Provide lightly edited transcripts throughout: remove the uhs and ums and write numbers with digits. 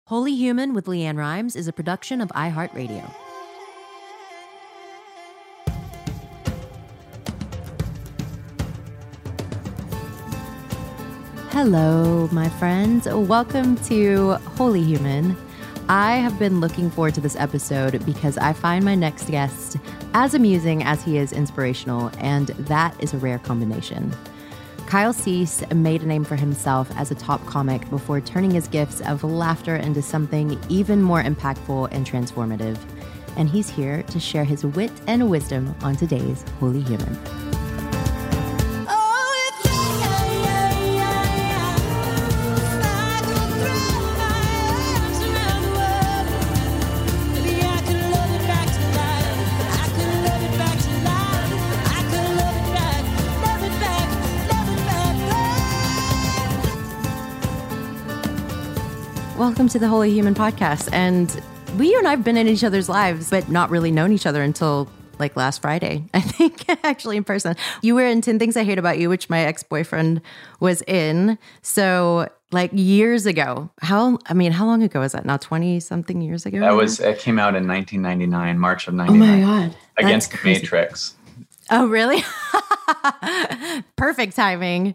Holy Human with Leanne Rimes is a production of iHeartRadio. Hello, my friends. Welcome to Holy Human. I have been looking forward to this episode because I find my next guest as amusing as he is inspirational, and that is a rare combination. Kyle Cease made a name for himself as a top comic before turning his gifts of laughter into something even more impactful and transformative. And he's here to share his wit and wisdom on today's Holy Human. Welcome to the Holy Human podcast. And you and I have been in each other's lives, but not really known each other until like last Friday, I think, actually in person. You were in 10 Things I Hate About You, which my ex-boyfriend was in. So like years ago, how long ago was that now? 20 something years ago? It came out in 1999, March of 99. Oh my God. Against The Matrix. Oh, really? Perfect timing.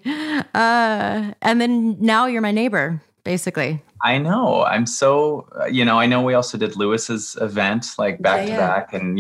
And then now you're my neighbor, basically. I know. I'm so, I know we also did Lewis's event like back to back, and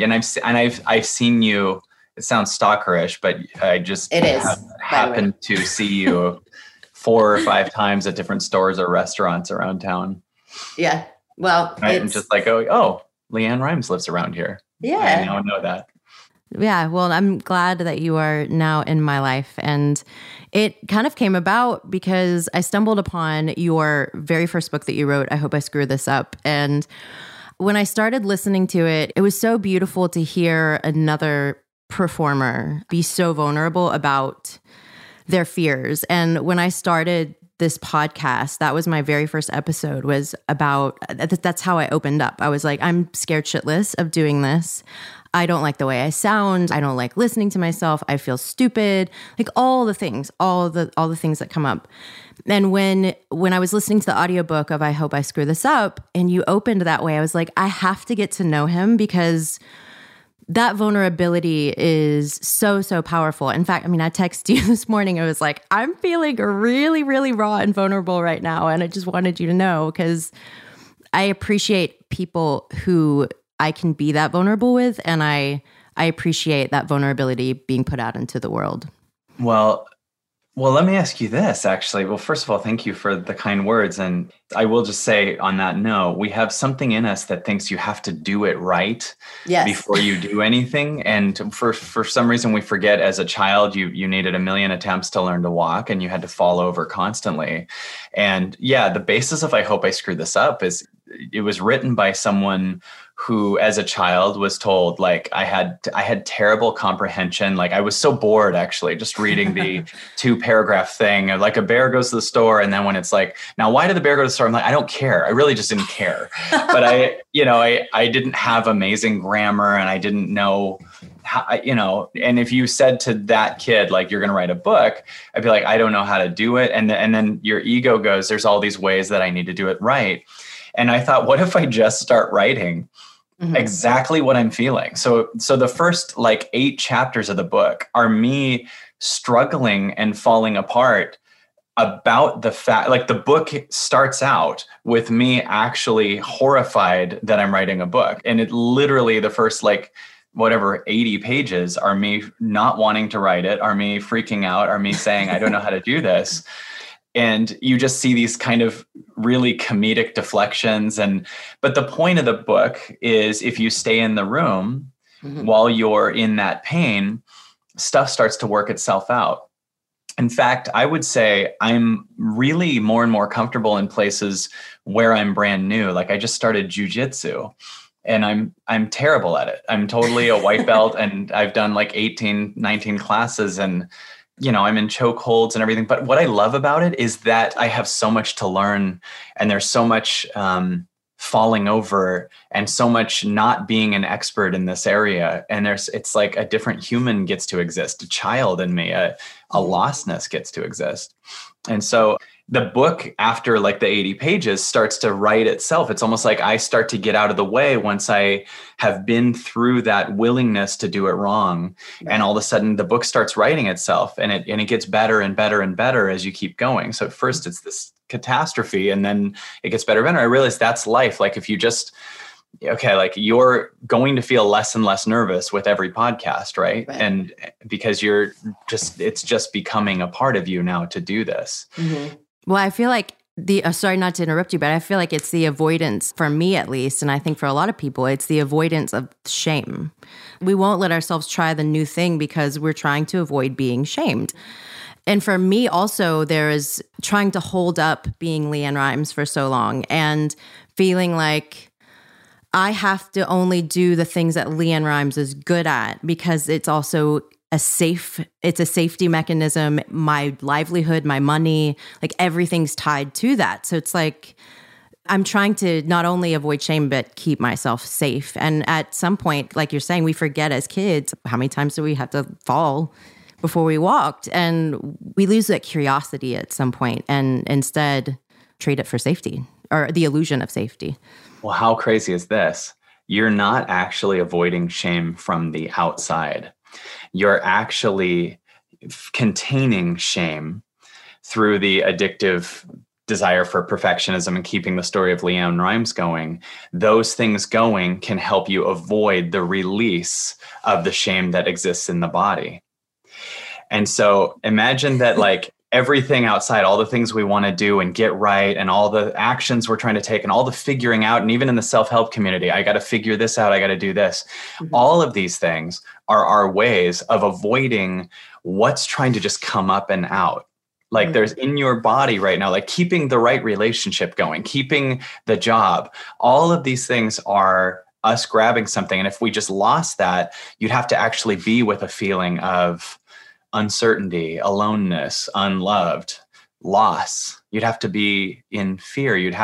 I've seen you. It sounds stalkerish, but I just happened to see you 4 or 5 times at different stores or restaurants around town. Yeah. Well, I'm just like, oh, Leanne Rimes lives around here. Yeah. I now know that. Yeah, well, I'm glad that you are now in my life. And it kind of came about because I stumbled upon your very first book that you wrote, I Hope I Screw This Up. And when I started listening to it, it was so beautiful to hear another performer be so vulnerable about their fears. And when I started this podcast, that was my very first episode, was about, that's how I opened up. I was like, I'm scared shitless of doing this. I don't like the way I sound. I don't like listening to myself. I feel stupid. Like all the things that come up. And when I was listening to the audiobook of I Hope I Screw This Up, and you opened that way, I was like, I have to get to know him because that vulnerability is so, so powerful. In fact, I texted you this morning. I was like, I'm feeling really, really raw and vulnerable right now. And I just wanted you to know because I appreciate people who I can be that vulnerable with, and I appreciate that vulnerability being put out into the world. Well, let me ask you this, actually. Well, first of all, thank you for the kind words. And I will just say on that note, we have something in us that thinks you have to do it right before you do anything. And for some reason, we forget as a child, you needed 1 million attempts to learn to walk, and you had to fall over constantly. And yeah, the basis of I Hope I Screw This Up is it was written by someone who, as a child, was told, like, I had terrible comprehension. Like, I was so bored, actually, just reading the 2-paragraph thing. Like, a bear goes to the store, and then when it's like, now, why did the bear go to the store? I'm like, I don't care. I really just didn't care. But I didn't have amazing grammar, and I didn't know how, and if you said to that kid, like, you're going to write a book, I'd be like, I don't know how to do it. And then your ego goes, there's all these ways that I need to do it right. And I thought, what if I just start writing exactly what I'm feeling? So the first 8 chapters of the book are me struggling and falling apart about the fact, like, the book starts out with me actually horrified that I'm writing a book. And it literally, the first 80 pages are me not wanting to write it, are me freaking out, are me saying, I don't know how to do this. And you just see these kind of really comedic deflections. But the point of the book is, if you stay in the room while you're in that pain, stuff starts to work itself out. In fact, I would say I'm really more and more comfortable in places where I'm brand new. Like, I just started jujitsu, and I'm terrible at it. I'm totally a white belt, and I've done 18, 19 classes, and I'm in chokeholds and everything. But what I love about it is that I have so much to learn, and there's so much falling over and so much not being an expert in this area. And it's like a different human gets to exist, a child in me, a lostness gets to exist. And so the book, after like the 80 pages, starts to write itself. It's almost like I start to get out of the way once I have been through that willingness to do it wrong. And all of a sudden the book starts writing itself, and it gets better and better and better as you keep going. So at first it's this catastrophe, and then it gets better and better. I realized that's life. Like if you just, okay, like you're going to feel less and less nervous with every podcast, right? And because it's just becoming a part of you now to do this. Mm-hmm. Well, I feel like sorry not to interrupt you, but I feel like it's the avoidance, for me at least, and I think for a lot of people, it's the avoidance of shame. We won't let ourselves try the new thing because we're trying to avoid being shamed. And for me also, there is trying to hold up being LeAnn Rimes for so long and feeling like I have to only do the things that LeAnn Rimes is good at because it's also it's a safety mechanism. My livelihood, my money, like everything's tied to that. So it's like I'm trying to not only avoid shame, but keep myself safe. And at some point, like you're saying, we forget as kids, how many times do we have to fall before we walked? And we lose that curiosity at some point and instead trade it for safety or the illusion of safety. Well, how crazy is this? You're not actually avoiding shame from the outside. You're actually containing shame through the addictive desire for perfectionism and keeping the story of LeAnn Rimes going. Those things going can help you avoid the release of the shame that exists in the body. And so imagine that like everything outside, all the things we want to do and get right and all the actions we're trying to take and all the figuring out, and even in the self-help community, I got to figure this out, I got to do this. Mm-hmm. All of these things are our ways of avoiding what's trying to just come up and out. Like there's in your body right now, like keeping the right relationship going, keeping the job. All of these things are us grabbing something. And if we just lost that, you'd have to actually be with a feeling of uncertainty, aloneness, unloved, loss. You'd have to be in fear. You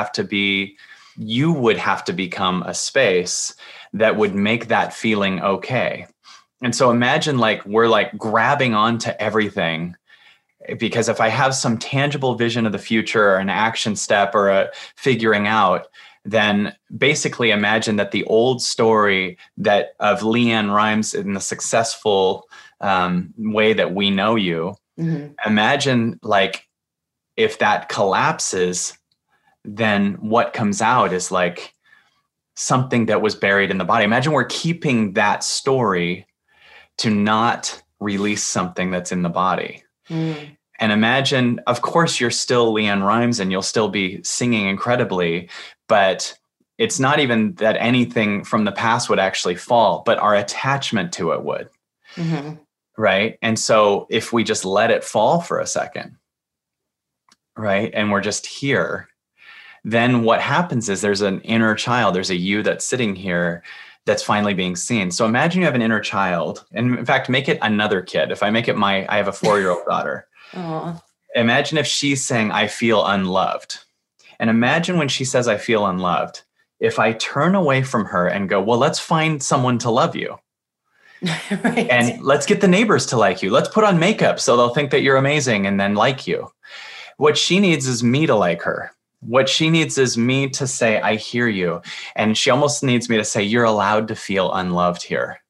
would have to become a space that would make that feeling okay. And so imagine like we're like grabbing onto everything, because if I have some tangible vision of the future or an action step or a figuring out, then basically imagine that the old story that of LeAnn Rimes in the successful way that we know you, imagine like if that collapses, then what comes out is like something that was buried in the body. Imagine we're keeping that story to not release something that's in the body. And imagine, of course, you're still LeAnn Rimes and you'll still be singing incredibly, but it's not even that anything from the past would actually fall, but our attachment to it would. Mm-hmm. Right. And so if we just let it fall for a second, right, and we're just here, then what happens is there's an inner child, there's a you that's sitting here that's finally being seen. So imagine you have an inner child, and in fact, make it another kid. If I make it I have a 4-year-old daughter. Aww. Imagine if she's saying, I feel unloved. And imagine when she says, I feel unloved, if I turn away from her and go, well, let's find someone to love you. Right. And let's get the neighbors to like you. Let's put on makeup so they'll think that you're amazing and then like you. What she needs is me to like her. What she needs is me to say, I hear you. And she almost needs me to say, you're allowed to feel unloved here.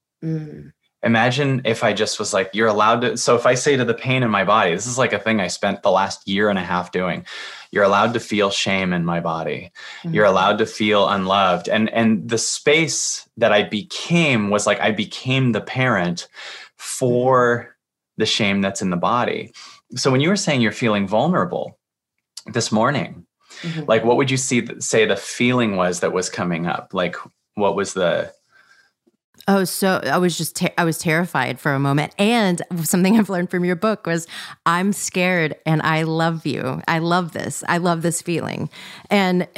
Imagine if I just was like, you're allowed to. So if I say to the pain in my body, this is like a thing I spent the last 1.5 years doing. You're allowed to feel shame in my body. You're allowed to feel unloved. And the space that I became was like, I became the parent for the shame that's in the body. So when you were saying you're feeling vulnerable this morning, like what would you say the feeling was that was coming up? Like what was the... Oh, so I was I was terrified for a moment. And something I've learned from your book was I'm scared and I love you. I love this. I love this feeling. And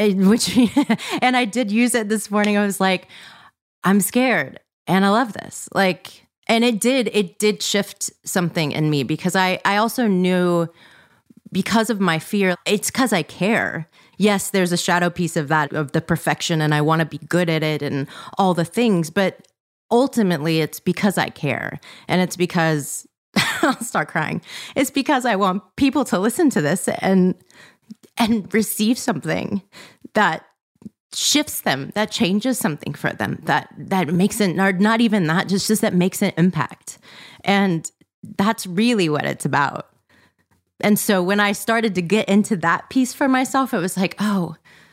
I did use it this morning. I was like, I'm scared and I love this. Like, and it did shift something in me because I also knew because of my fear, it's because I care. Yes, there's a shadow piece of that, of the perfection, and I want to be good at it and all the things, but ultimately, it's because I care. And it's because I'll start crying. It's because I want people to listen to this and receive something that shifts them, that changes something for them, that makes it, or not even that, just that makes an impact. And that's really what it's about. And so when I started to get into that piece for myself, it was like, oh,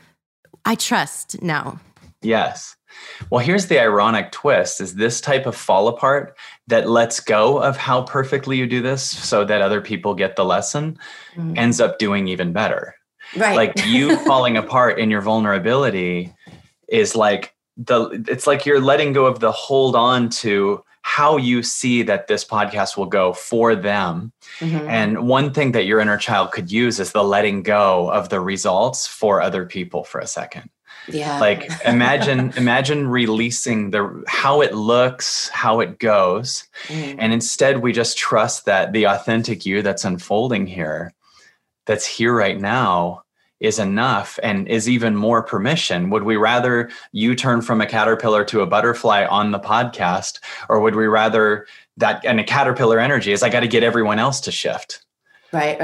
I trust now. Yes. Well, here's the ironic twist is this type of fall apart that lets go of how perfectly you do this so that other people get the lesson ends up doing even better. Right. Like you falling apart in your vulnerability is like it's like you're letting go of the hold on to how you see that this podcast will go for them. And one thing that your inner child could use is the letting go of the results for other people for a second. Yeah. Like imagine releasing how it looks, how it goes. And instead we just trust that the authentic you that's unfolding here, that's here right now, is enough and is even more permission. Would we rather you turn from a caterpillar to a butterfly on the podcast, or would we rather that, and a caterpillar energy is I got to get everyone else to shift. Right.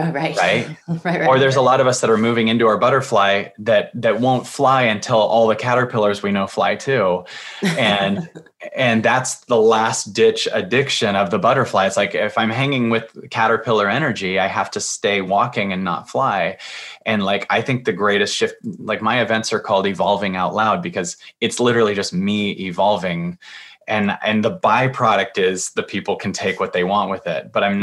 Or there's a lot of us that are moving into our butterfly that won't fly until all the caterpillars we know fly too. And that's the last ditch addiction of the butterfly. It's like, if I'm hanging with caterpillar energy, I have to stay walking and not fly. And like, I think the greatest shift, like my events are called Evolving Out Loud because it's literally just me evolving. And the byproduct is the people can take what they want with it, but I'm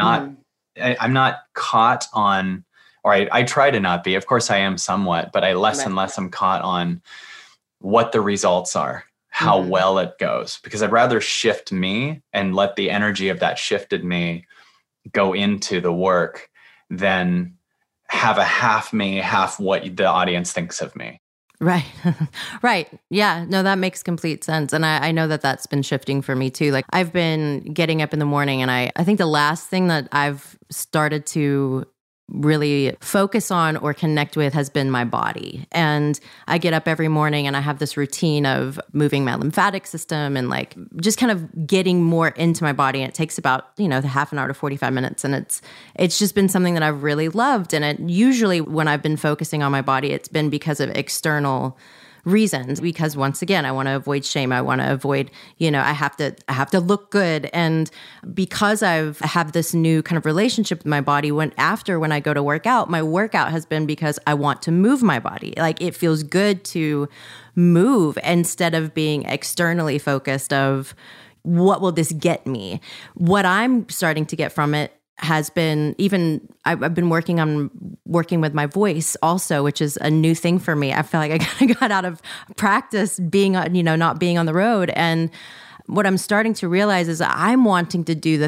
not caught on, or I try to not be, of course I am somewhat, but I less and less am caught on what the results are, how well it goes, because I'd rather shift me and let the energy of that shifted me go into the work than have a half me, half what the audience thinks of me. Right. Right. Yeah. No, that makes complete sense. And I know that that's been shifting for me too. Like I've been getting up in the morning and I think the last thing that I've started to really focus on or connect with has been my body. And I get up every morning and I have this routine of moving my lymphatic system and like just kind of getting more into my body. And it takes about, the half an hour to 45 minutes. And it's just been something that I've really loved. And it usually when I've been focusing on my body, it's been because of external reasons, because once again, I want to avoid shame. I want to avoid, I have to look good. And because I have this new kind of relationship with my body, when I go to work out, my workout has been because I want to move my body. Like it feels good to move instead of being externally focused of what will this get me? What I'm starting to get from it has been I've been working with my voice also, which is a new thing for me. I feel like I kind of got out of practice being, not being on the road. And what I'm starting to realize is I'm wanting to do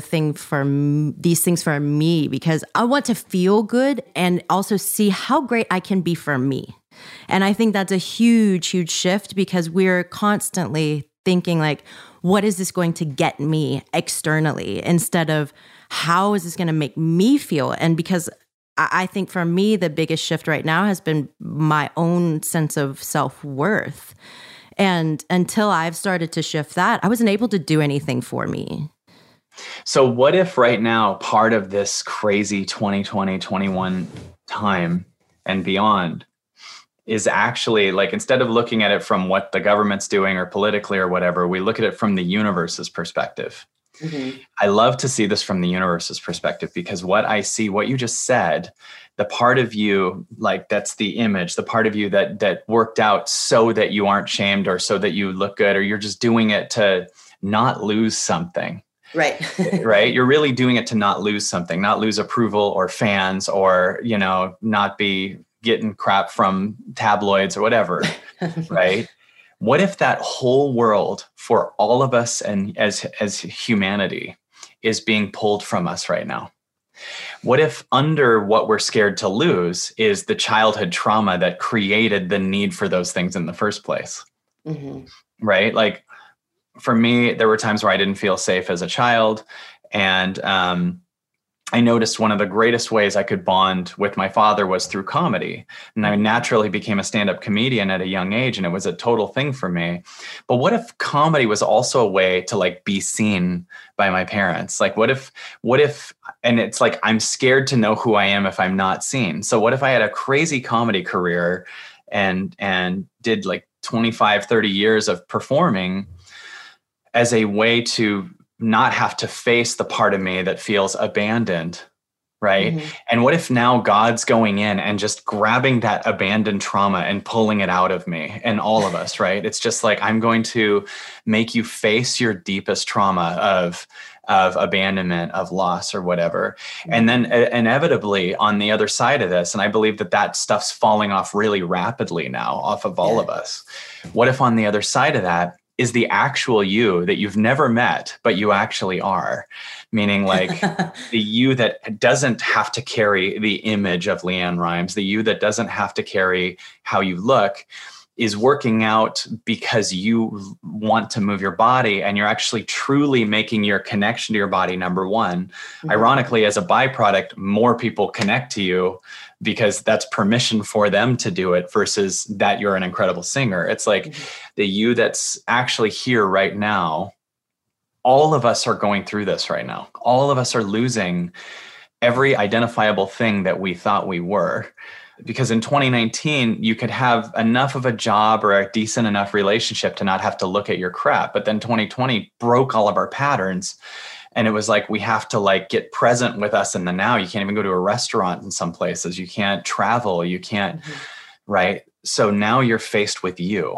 these things for me because I want to feel good and also see how great I can be for me. And I think that's a huge, huge shift because we're constantly thinking like, what is this going to get me externally instead of how is this going to make me feel? And because I think for me, the biggest shift right now has been my own sense of self-worth. And until I've started to shift that, I wasn't able to do anything for me. So what if right now, part of this crazy 2020, 21 time and beyond is actually like, instead of looking at it from what the government's doing or politically or whatever, we look at it from the universe's perspective. I love to see this from the universe's perspective because what I see, what you just said, the part of you, like that's the image, the part of you that worked out so that you aren't shamed or so that you look good, or you're just doing it to not lose something. Right. Right. You're really doing it to not lose something, not lose approval or fans or, not be getting crap from tabloids or whatever. Right. What if that whole world for all of us and as humanity is being pulled from us right now? What if under what we're scared to lose is the childhood trauma that created the need for those things in the first place? Right? Like for me, there were times where I didn't feel safe as a child. And I noticed one of the greatest ways I could bond with my father was through comedy. And I naturally became a stand-up comedian at a young age, and it was a total thing for me. But what if comedy was also a way to like be seen by my parents? Like what if, and it's like, I'm scared to know who I am if I'm not seen. So what if I had a crazy comedy career and did like 25, 30 years of performing as a way to not have to face the part of me that feels abandoned, right? Mm-hmm. And what if now God's going in and just grabbing that abandoned trauma and pulling it out of me and all of us, right? It's just like, I'm going to make you face your deepest trauma of abandonment, of loss or whatever. Mm-hmm. And then inevitably on the other side of this, and I believe that stuff's falling off really rapidly now off of all of us. What if on the other side of that is the actual you that you've never met, but you actually are? Meaning like the you that doesn't have to carry the image of LeAnn Rimes, the you that doesn't have to carry how you look, is working out because you want to move your body and you're actually truly making your connection to your body number one. Mm-hmm. Ironically, as a byproduct, more people connect to you because that's permission for them to do it versus that you're an incredible singer. It's like the you that's actually here right now. All of us are going through this right now. All of us are losing every identifiable thing that we thought we were. Because in 2019, you could have enough of a job or a decent enough relationship to not have to look at your crap. But then 2020 broke all of our patterns. And it was like, we have to like get present with us in the now. You can't even go to a restaurant in some places. You can't travel. You can't, right? So now you're faced with you.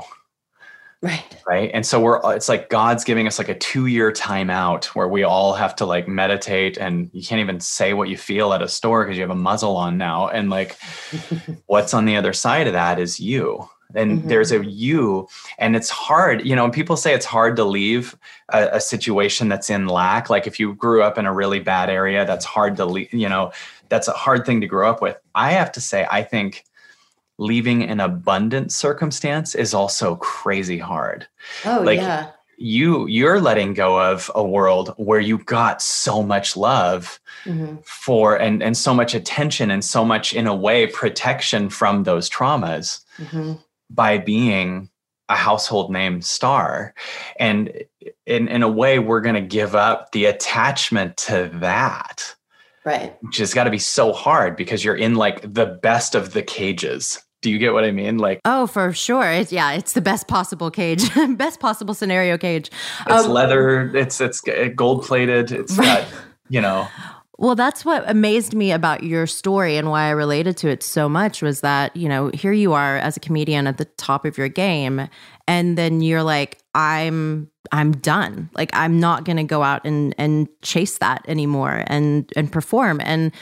Right. And so it's like God's giving us like a 2-year timeout where we all have to like meditate, and you can't even say what you feel at a store because you have a muzzle on now. And like, what's on the other side of that is you. And there's a you, and it's hard, you know, and people say it's hard to leave a situation that's in lack. Like if you grew up in a really bad area, that's hard to leave, you know, that's a hard thing to grow up with. I have to say, I think leaving an abundant circumstance is also crazy hard. Oh, like, yeah. You're letting go of a world where you got so much love for and so much attention and so much, in a way, protection from those traumas by being a household name star. And in a way, we're going to give up the attachment to that. Right. Which has got to be so hard because you're in like the best of the cages. Do you get what I mean? Like, oh, for sure. It's the best possible cage, best possible scenario cage. It's leather. It's gold plated. It's got, you know. Well, that's what amazed me about your story and why I related to it so much was that, you know, here you are as a comedian at the top of your game. And then you're like, I'm done. Like, I'm not going to go out and chase that anymore and perform. And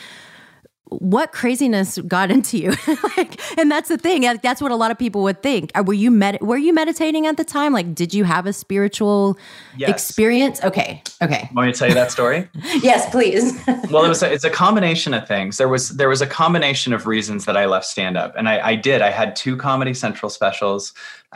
what craziness got into you? Like, and that's the thing. That's what a lot of people would think. Were you meditating at the time? Like, did you have a spiritual experience? Okay. Want me to tell you that story? Yes, please. Well, it's a combination of things. There was a combination of reasons that I left stand-up, and I had 2 Comedy Central specials.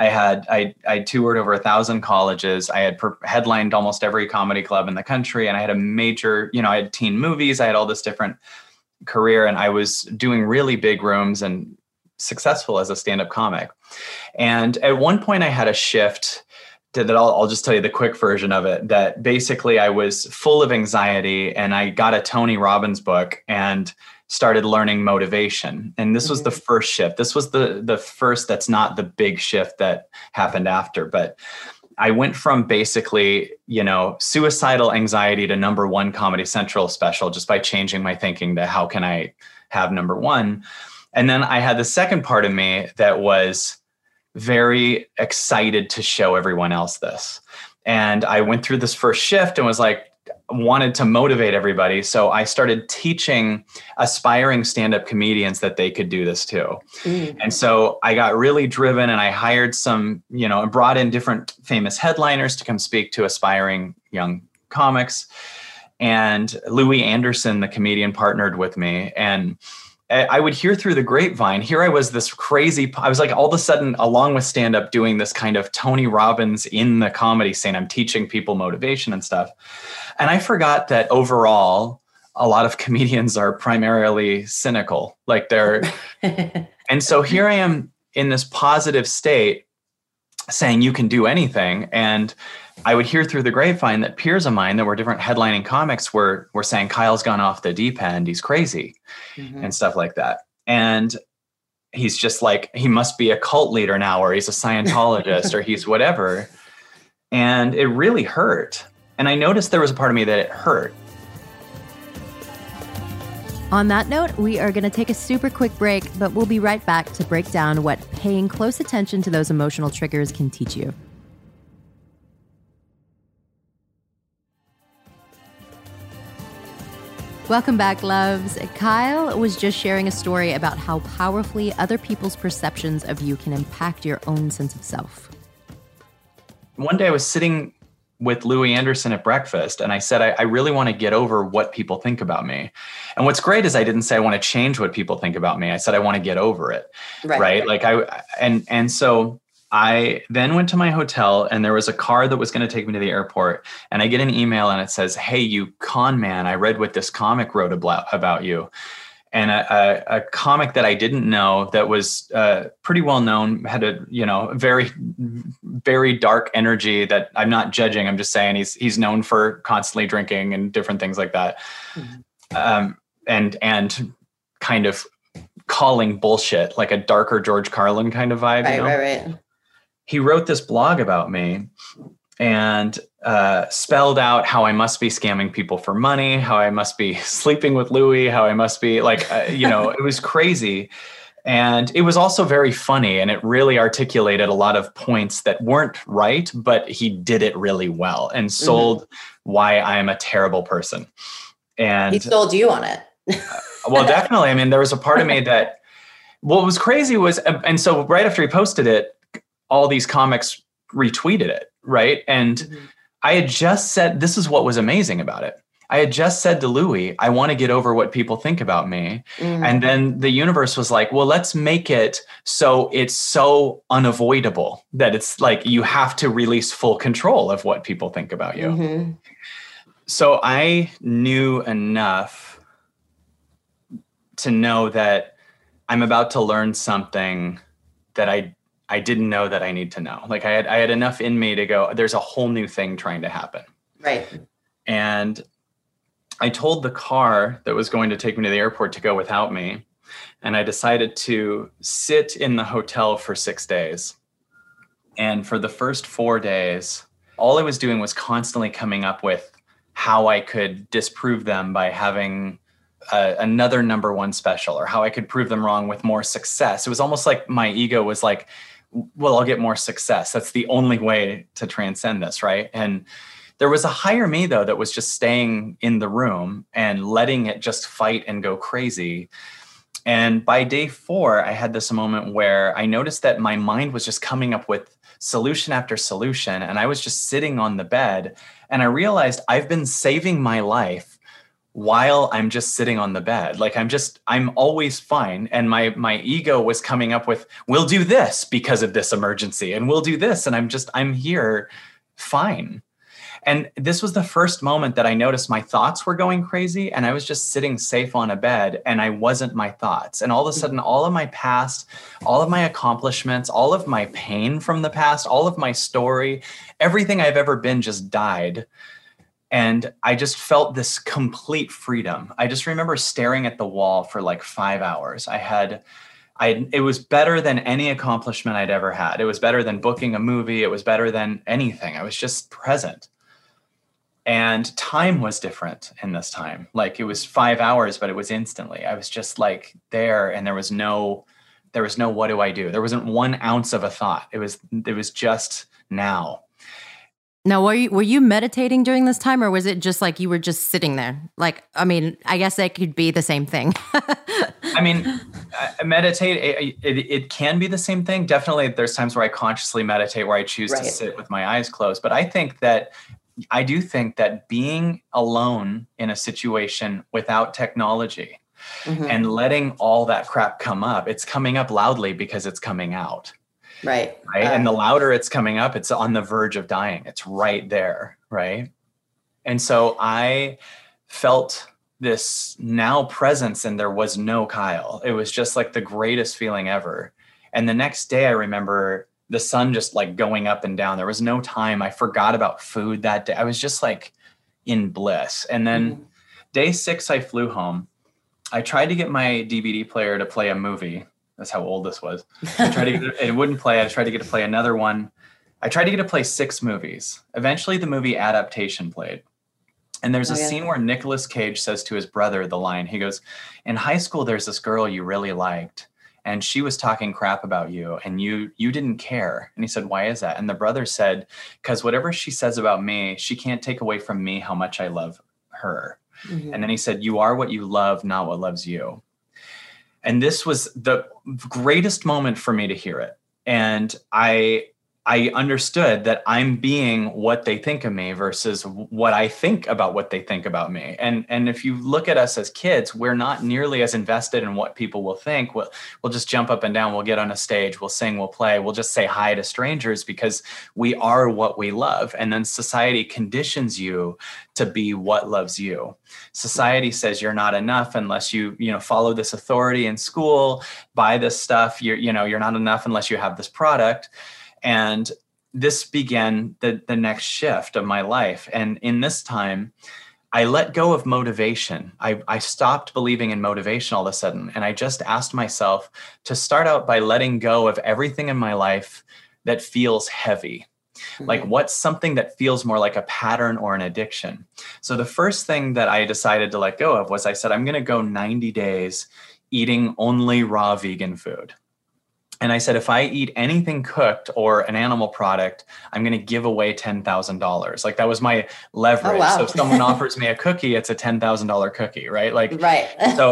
I toured over 1,000 colleges. I had headlined almost every comedy club in the country, and I had a major, you know, I had teen movies. I had all this different career, and I was doing really big rooms and successful as a stand-up comic. And at one point I had a shift that I'll just tell you the quick version of it, that basically I was full of anxiety, and I got a Tony Robbins book and started learning motivation. And this was the first shift. This was the first, that's not the big shift that happened after, but I went from basically, you know, suicidal anxiety to number 1 Comedy Central special just by changing my thinking to how can I have number 1. And then I had the second part of me that was very excited to show everyone else this. And I went through this first shift and was like, wanted to motivate everybody. So I started teaching aspiring stand-up comedians that they could do this too. And so I got really driven, and I hired some, you know, and brought in different famous headliners to come speak to aspiring young comics. And Louis Anderson, the comedian, partnered with me. And I would hear through the grapevine, here I was, this crazy, I was like, all of a sudden, along with stand-up, doing this kind of Tony Robbins in the comedy scene. I'm teaching people motivation and stuff. And I forgot that overall, a lot of comedians are primarily cynical. Like and so here I am in this positive state saying you can do anything. And I would hear through the grapevine that peers of mine that were different headlining comics were saying, Kyle's gone off the deep end. He's crazy and stuff like that. And he's just like, he must be a cult leader now, or he's a Scientologist or he's whatever. And it really hurt. And I noticed there was a part of me that it hurt. On that note, we are going to take a super quick break, but we'll be right back to break down what paying close attention to those emotional triggers can teach you. Welcome back, loves. Kyle was just sharing a story about how powerfully other people's perceptions of you can impact your own sense of self. One day I was sitting with Louis Anderson at breakfast, and I said, I really want to get over what people think about me. And what's great is I didn't say I want to change what people think about me. I said I want to get over it. Right. Like so I then went to my hotel, and there was a car that was going to take me to the airport, and I get an email and it says, "Hey, you con man, I read what this comic wrote about you." And a comic that I didn't know that was pretty well known, had a very, very dark energy that I'm not judging. I'm just saying he's known for constantly drinking and different things like that, and kind of calling bullshit, like a darker George Carlin kind of vibe. Right. He wrote this blog about me and spelled out how I must be scamming people for money, how I must be sleeping with Louis, how I must be like, it was crazy. And it was also very funny, and it really articulated a lot of points that weren't right, but he did it really well and sold why I am a terrible person. And he sold you on it. Well, definitely. I mean, there was a part of me that, what was crazy was, and so right after he posted it, all these comics retweeted it. Right. And I had just said, this is what was amazing about it. I had just said to Louis, I want to get over what people think about me. And then the universe was like, well, let's make it so it's so unavoidable that it's like you have to release full control of what people think about you. So I knew enough to know that I'm about to learn something that I didn't know that I need to know. Like I had enough in me to go, there's a whole new thing trying to happen. Right. And I told the car that was going to take me to the airport to go without me. And I decided to sit in the hotel for 6 days. And for the first 4 days, all I was doing was constantly coming up with how I could disprove them by having another #1 special, or how I could prove them wrong with more success. It was almost like my ego was like, well, I'll get more success. That's the only way to transcend this, right? And there was a higher me, though, that was just staying in the room and letting it just fight and go crazy. And by day 4, I had this moment where I noticed that my mind was just coming up with solution after solution. And I was just sitting on the bed, and I realized I've been saving my life while I'm just sitting on the bed. Like I'm always fine. And my ego was coming up with, we'll do this because of this emergency, and we'll do this. And I'm here fine. And this was the first moment that I noticed my thoughts were going crazy, and I was just sitting safe on a bed, and I wasn't my thoughts. And all of a sudden, all of my past, all of my accomplishments, all of my pain from the past, all of my story, everything I've ever been just died. And I just felt this complete freedom. I just remember staring at the wall for like 5 hours. It was better than any accomplishment I'd ever had. It was better than booking a movie. It was better than anything. I was just present. And time was different in this time. Like it was 5 hours, but it was instantly. I was just like there, and there was no, what do I do? There wasn't 1 ounce of a thought. It was just now. Now, were you meditating during this time, or was it just like you were just sitting there? Like, I mean, I guess that could be the same thing. I mean, meditate, it can be the same thing. Definitely, there's times where I consciously meditate, where I choose to sit with my eyes closed. But I do think that being alone in a situation without technology and letting all that crap come up, it's coming up loudly because it's coming out. Right. And the louder it's coming up, it's on the verge of dying. It's right there. Right. And so I felt this now presence, and there was no Kyle. It was just like the greatest feeling ever. And the next day I remember the sun just like going up and down. There was no time. I forgot about food that day. I was just like in bliss. And then day 6, I flew home. I tried to get my DVD player to play a movie. That's how old this was. I tried to get it wouldn't play. I tried to get it to play another one. I tried to get it to play 6 movies. Eventually the movie Adaptation played. And there's a scene where Nicolas Cage says to his brother the line, he goes, in high school, there's this girl you really liked, and she was talking crap about you, and you didn't care. And he said, why is that? And the brother said, because whatever she says about me, she can't take away from me how much I love her. And then he said, you are what you love, not what loves you. And this was the greatest moment for me to hear it. And I understood that I'm being what they think of me versus what I think about what they think about me. And if you look at us as kids, we're not nearly as invested in what people will think. We'll just jump up and down. We'll get on a stage. We'll sing. We'll play. We'll just say hi to strangers because we are what we love. And then society conditions you to be what loves you. Society says you're not enough unless you follow this authority in school, buy this stuff. You're not enough unless you have this product. And this began the next shift of my life. And in this time, I let go of motivation. I stopped believing in motivation all of a sudden. And I just asked myself to start out by letting go of everything in my life that feels heavy. Like what's something that feels more like a pattern or an addiction? So the first thing that I decided to let go of was I said, I'm going to go 90 days eating only raw vegan food. And I said, if I eat anything cooked or an animal product, I'm going to give away $10,000. Like that was my leverage. Oh, wow. So if someone offers me a cookie, it's a $10,000 cookie, right? Like, right.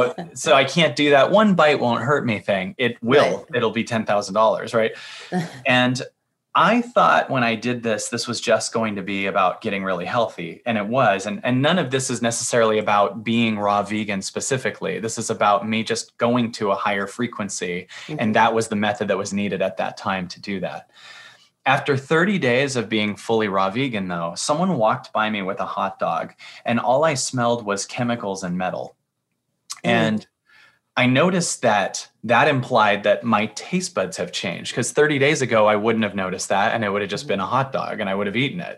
so I can't do that. One bite won't hurt me thing. It will. Right. It'll be $10,000, right? And I thought when I did this was just going to be about getting really healthy. And it was. And none of this is necessarily about being raw vegan specifically. This is about me just going to a higher frequency. And that was the method that was needed at that time to do that. After 30 days of being fully raw vegan, though, someone walked by me with a hot dog and all I smelled was chemicals and metal. And I noticed that implied that my taste buds have changed because 30 days ago, I wouldn't have noticed that and it would have just been a hot dog and I would have eaten it.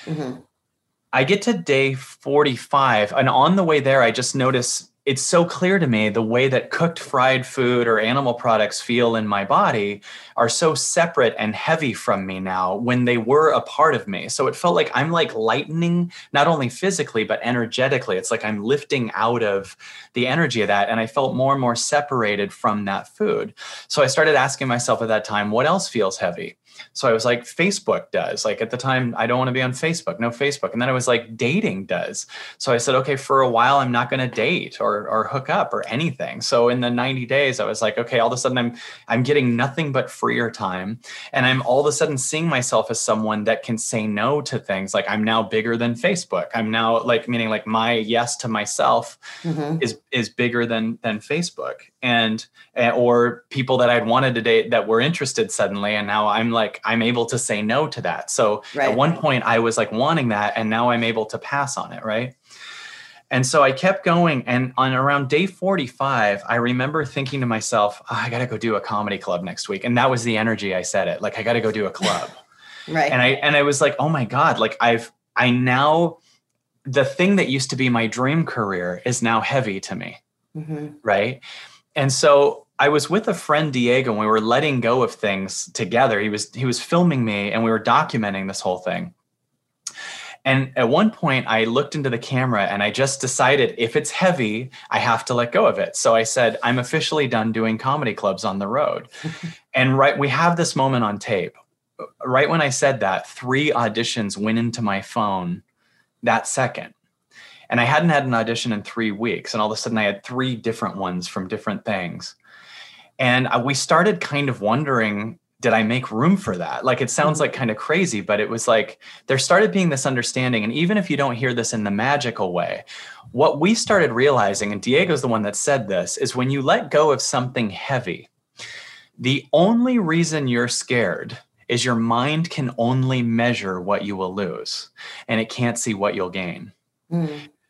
I get to day 45 and on the way there, I just notice it's so clear to me the way that cooked fried food or animal products feel in my body are so separate and heavy from me now when they were a part of me. So it felt like I'm like lightening, not only physically, but energetically. It's like I'm lifting out of the energy of that. And I felt more and more separated from that food. So I started asking myself at that time, what else feels heavy? So I was like, Facebook does. Like at the time, I don't want to be on Facebook, no Facebook. And then I was like, dating does. So I said, okay, for a while, I'm not going to date or hook up or anything. So in the 90 days, I was like, okay, all of a sudden I'm getting nothing but freer time. And I'm all of a sudden seeing myself as someone that can say no to things. Like I'm now bigger than Facebook. I'm now like, meaning like my yes to myself is bigger than Facebook. And or people that I'd wanted to date that were interested suddenly. And now I'm able to say no to that. So at one point I was like wanting that and now I'm able to pass on it. Right. And so I kept going. And on around day 45, I remember thinking to myself, I got to go do a comedy club next week. And that was the energy I said it. Like, I got to go do a club. Right. And I was like, oh my God, like I now, the thing that used to be my dream career is now heavy to me. Right. And so I was with a friend, Diego, and we were letting go of things together. He was filming me and we were documenting this whole thing. And at one point I looked into the camera and I just decided if it's heavy, I have to let go of it. So I said, I'm officially done doing comedy clubs on the road. And we have this moment on tape. Right when I said that, 3 auditions went into my phone that second. And I hadn't had an audition in 3 weeks. And all of a sudden I had 3 different ones from different things. And we started kind of wondering, did I make room for that? Like, it sounds like kind of crazy, but it was like, there started being this understanding. And even if you don't hear this in the magical way, what we started realizing, and Diego's the one that said this, is when you let go of something heavy, the only reason you're scared is your mind can only measure what you will lose and it can't see what you'll gain.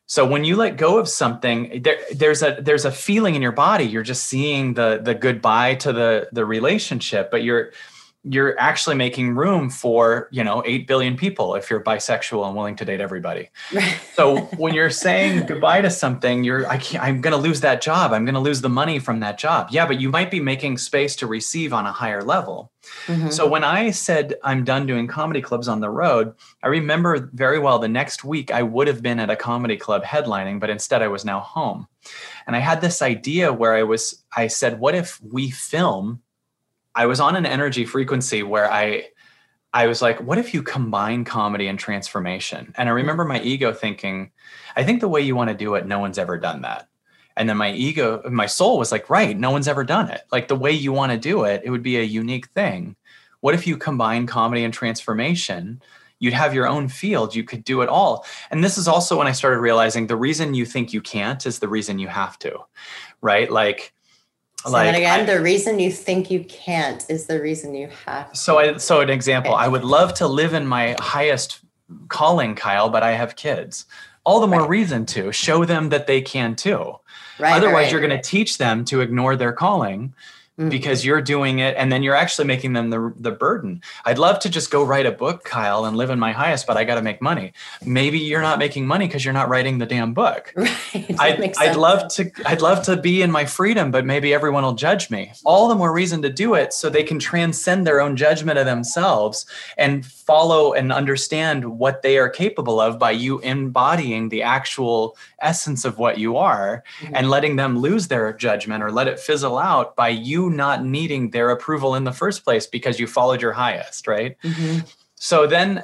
So when you let go of something, there's a feeling in your body. You're just seeing the goodbye to the relationship, but you're actually making room for, 8 billion people if you're bisexual and willing to date everybody. Right. So when you're saying goodbye to something, I'm going to lose that job. I'm going to lose the money from that job. Yeah, but you might be making space to receive on a higher level. Mm-hmm. So when I said I'm done doing comedy clubs on the road, I remember very well the next week I would have been at a comedy club headlining, but instead I was now home. And I had this idea where I said, what if we film? I was on an energy frequency where I was like, what if you combine comedy and transformation? And I remember my ego thinking, I think the way you want to do it, no one's ever done that. And then my soul was like, right, no one's ever done it. Like the way you want to do it, it would be a unique thing. What if you combine comedy and transformation? You'd have your own field. You could do it all. And this is also when I started realizing the reason you think you can't is the reason you have to, right? Say that again. The reason you think you can't is the reason you have to. So an example, I would love to live in my highest calling, Kyle, but I have kids. All the more reason to show them that they can too. Right. Otherwise, you're going to teach them to ignore their calling because you're doing it, and then you're actually making them the burden. I'd love to just go write a book, Kyle, and live in my highest, but I got to make money. Maybe you're not making money because you're not writing the damn book. Right. I'd love to be in my freedom, but maybe everyone will judge me. All the more reason to do it so they can transcend their own judgment of themselves and follow and understand what they are capable of by you embodying the actual essence of what you are and letting them lose their judgment or let it fizzle out by you not needing their approval in the first place because you followed your highest, right? Mm-hmm. So then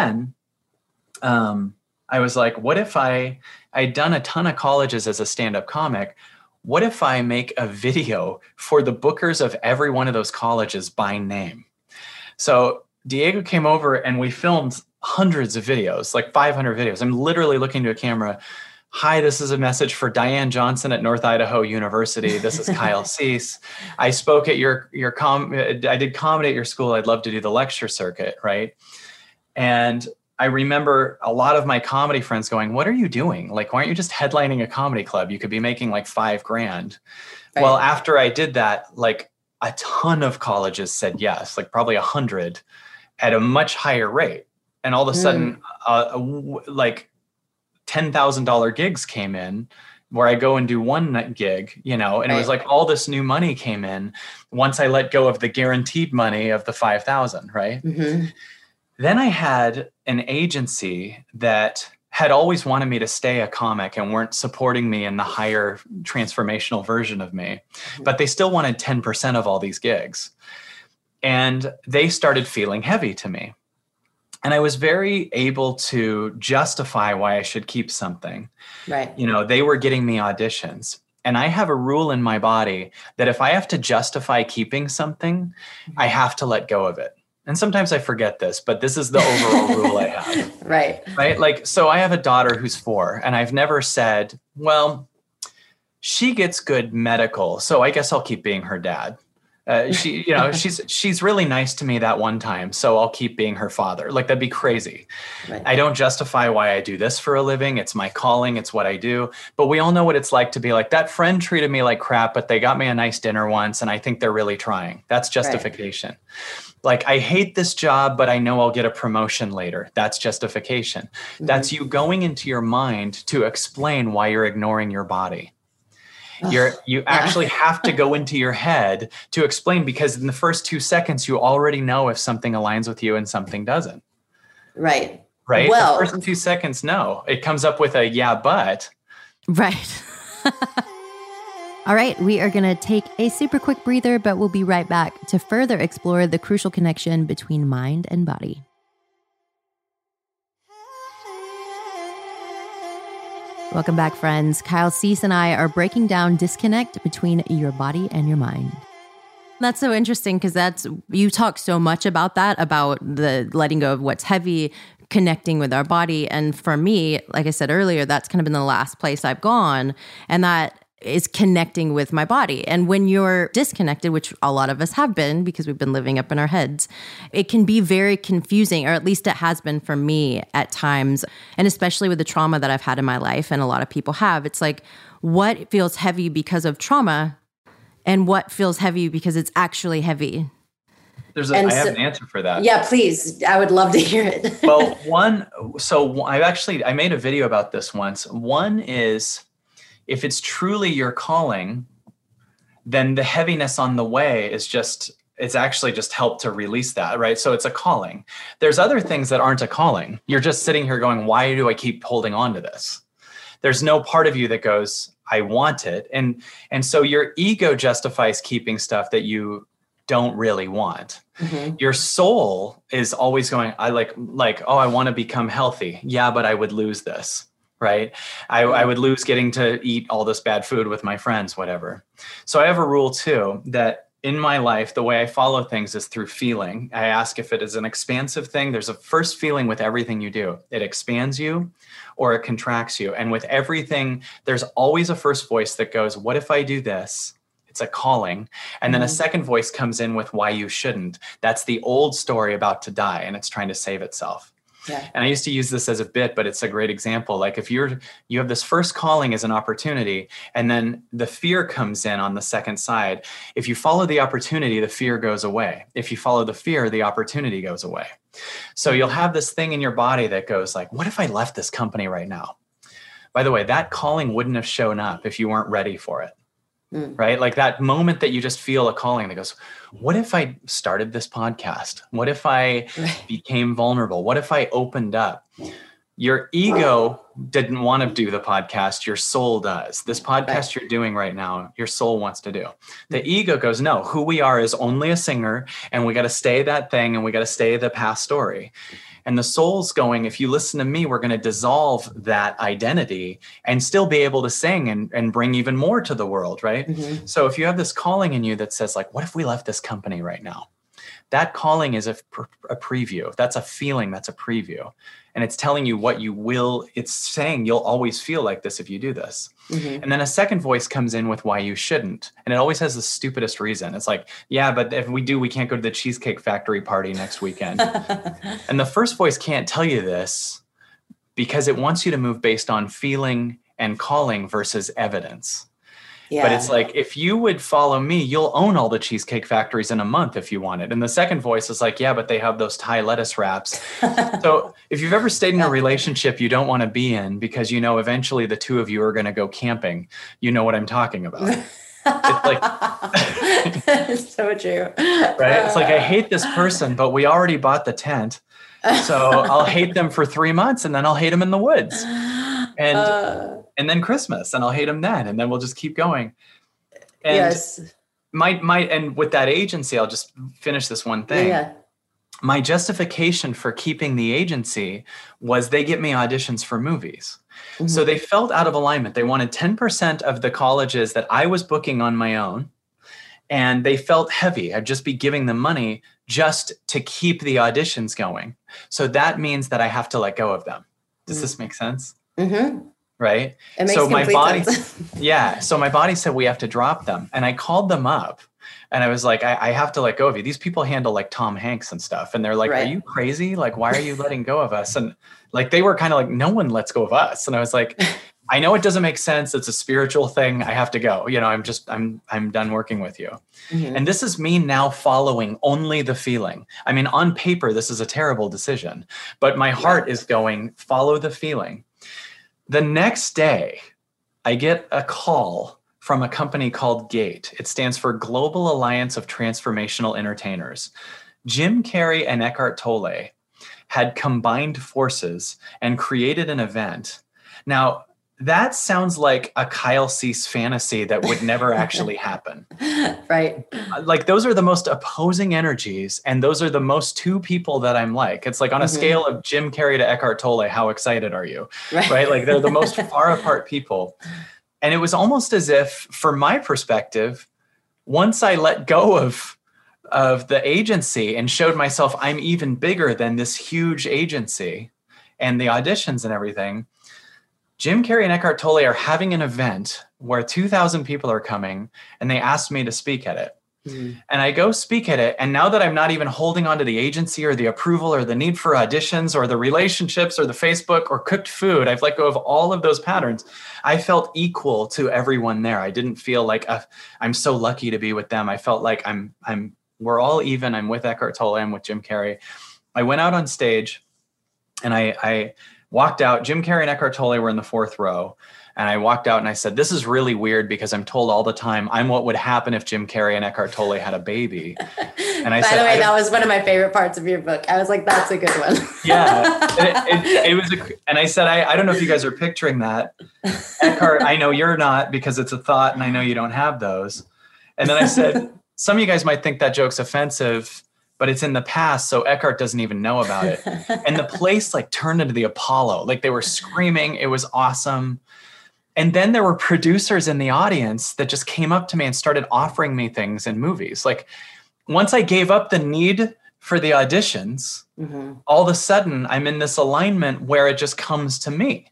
I was like, what if I'd done a ton of colleges as a stand-up comic? What if I make a video for the bookers of every one of those colleges by name? So Diego came over and we filmed hundreds of videos, like 500 videos. I'm literally looking to a camera. Hi, this is a message for Diane Johnson at North Idaho University. This is Kyle Cease. I spoke at I did comedy at your school. I'd love to do the lecture circuit, right? And I remember a lot of my comedy friends going, what are you doing? Like, why aren't you just headlining a comedy club? You could be making like $5,000. Right. Well, after I did that, like a ton of colleges said yes, like probably 100 at a much higher rate. And all of a sudden, like $10,000 gigs came in where I go and do one gig, and it was like all this new money came in once I let go of the guaranteed money of the 5,000, right? Mm-hmm. Then I had an agency that had always wanted me to stay a comic and weren't supporting me in the higher transformational version of me, but they still wanted 10% of all these gigs. And they started feeling heavy to me. And I was very able to justify why I should keep something. Right. They were getting me auditions. And I have a rule in my body that if I have to justify keeping something, I have to let go of it. And sometimes I forget this, but this is the overall rule I have. Right. Like, so I have a daughter who's 4, and I've never said, well, she gets good medical, so I guess I'll keep being her dad. She's really nice to me that one time, so I'll keep being her father. Like, that'd be crazy. Right. I don't justify why I do this for a living. It's my calling. It's what I do. But we all know what it's like to be like, that friend treated me like crap, but they got me a nice dinner once, and I think they're really trying. That's justification. Right. Like, I hate this job, but I know I'll get a promotion later. That's justification. Mm-hmm. That's you going into your mind to explain why you're ignoring your body. You actually have to go into your head to explain, because in the first 2 seconds, you already know if something aligns with you and something doesn't. Right. Right. Well, the first 2 seconds, no, it comes up with a yeah, but. Right. All right. We are going to take a super quick breather, but we'll be right back to further explore the crucial connection between mind and body. Welcome back, friends. Kyle Cease and I are breaking down disconnect between your body and your mind. That's so interesting because you talk so much about that, about the letting go of what's heavy, connecting with our body. And for me, like I said earlier, that's kind of been the last place I've gone. And that is connecting with my body. And when you're disconnected, which a lot of us have been because we've been living up in our heads, it can be very confusing, or at least it has been for me at times. And especially with the trauma that I've had in my life, and a lot of people have, it's like, what feels heavy because of trauma and what feels heavy because it's actually heavy? I have an answer for that. Yeah, please. I would love to hear it. Well, I made a video about this once. One is, if it's truly your calling, then the heaviness on the way it's actually just helped to release that, right? So it's a calling. There's other things that aren't a calling. You're just sitting here going, why do I keep holding on to this? There's no part of you that goes, I want it. And so your ego justifies keeping stuff that you don't really want. Mm-hmm. Your soul is always going, I want to become healthy. Yeah, but I would lose this. Right? I would lose getting to eat all this bad food with my friends, whatever. So I have a rule too, that in my life, the way I follow things is through feeling. I ask if it is an expansive thing. There's a first feeling with everything you do. It expands you or it contracts you. And with everything, there's always a first voice that goes, what if I do this? It's a calling. And then a second voice comes in with why you shouldn't. That's the old story about to die, and it's trying to save itself. Yeah. And I used to use this as a bit, but it's a great example. Like if you have this first calling as an opportunity, and then the fear comes in on the second side. If you follow the opportunity, the fear goes away. If you follow the fear, the opportunity goes away. So you'll have this thing in your body that goes like, what if I left this company right now? By the way, that calling wouldn't have shown up if you weren't ready for it. Right? Like that moment that you just feel a calling that goes, what if I started this podcast? What if I became vulnerable? What if I opened up? Your ego didn't want to do the podcast. Your soul does. This podcast you're doing right now, your soul wants to do. The ego goes, no, who we are is only a singer, and we got to stay that thing, and we got to stay the past story. And the soul's going, if you listen to me, we're going to dissolve that identity and still be able to sing and bring even more to the world, right? Mm-hmm. So if you have this calling in you that says like, what if we left this company right now? That calling is a preview. That's a feeling. That's a preview. And it's telling you what you will. It's saying you'll always feel like this if you do this. Mm-hmm. And then a second voice comes in with why you shouldn't. And it always has the stupidest reason. It's like, yeah, but if we do, we can't go to the Cheesecake Factory party next weekend. And the first voice can't tell you this because it wants you to move based on feeling and calling versus evidence. Yeah. But it's like, if you would follow me, you'll own all the Cheesecake Factories in a month if you want it. And the second voice is like, yeah, but they have those Thai lettuce wraps. So if you've ever stayed in a relationship you don't want to be in because you know eventually the two of you are going to go camping, you know what I'm talking about. It's like, it's so true. Right? It's like, I hate this person, but we already bought the tent. So I'll hate them for 3 months and then I'll hate them in the woods. And then Christmas, and I'll hate them then, and then we'll just keep going. And yes. And with that agency, I'll just finish this one thing. Yeah. My justification for keeping the agency was they get me auditions for movies. Mm-hmm. So they felt out of alignment. They wanted 10% of the colleges that I was booking on my own, and they felt heavy. I'd just be giving them money just to keep the auditions going. So that means that I have to let go of them. Does this make sense? Mm-hmm. Right? It makes complete sense. Yeah. So my body said, we have to drop them. And I called them up and I was like, I have to let go of you. These people handle like Tom Hanks and stuff. And they're like, Are you crazy? Like, why are you letting go of us? And like, they were kind of like, no one lets go of us. And I was like, I know it doesn't make sense. It's a spiritual thing. I have to go. You know, I'm done working with you. Mm-hmm. And this is me now following only the feeling. I mean, on paper, this is a terrible decision, but my heart is going, follow the feeling. The next day, I get a call from a company called GATE. It stands for Global Alliance of Transformational Entertainers. Jim Carrey and Eckhart Tolle had combined forces and created an event. Now, that sounds like a Kyle Cease fantasy that would never actually happen. Right. Like those are the most opposing energies. And those are the most two people that I'm like. It's like on a scale of Jim Carrey to Eckhart Tolle, how excited are you? Right? Like they're the most far apart people. And it was almost as if, from my perspective, once I let go of the agency and showed myself I'm even bigger than this huge agency and the auditions and everything, Jim Carrey and Eckhart Tolle are having an event where 2,000 people are coming, and they asked me to speak at it. Mm-hmm. And I go speak at it. And now that I'm not even holding on to the agency or the approval or the need for auditions or the relationships or the Facebook or cooked food, I've let go of all of those patterns. I felt equal to everyone there. I didn't feel like I'm so lucky to be with them. I felt like we're all even. I'm with Eckhart Tolle. I'm with Jim Carrey. I went out on stage and I walked out. Jim Carrey and Eckhart Tolle were in the fourth row. And I walked out and I said, this is really weird because I'm told all the time I'm what would happen if Jim Carrey and Eckhart Tolle had a baby. And I said, by the way, that was one of my favorite parts of your book. I was like, that's a good one. Yeah. It was, and I said, I don't know if you guys are picturing that. Eckhart, I know you're not because it's a thought and I know you don't have those. And then I said, some of you guys might think that joke's offensive, but it's in the past, so Eckhart doesn't even know about it. And the place like turned into the Apollo. Like they were screaming. It was awesome. And then there were producers in the audience that just came up to me and started offering me things in movies. Like once I gave up the need for the auditions, all of a sudden I'm in this alignment where it just comes to me.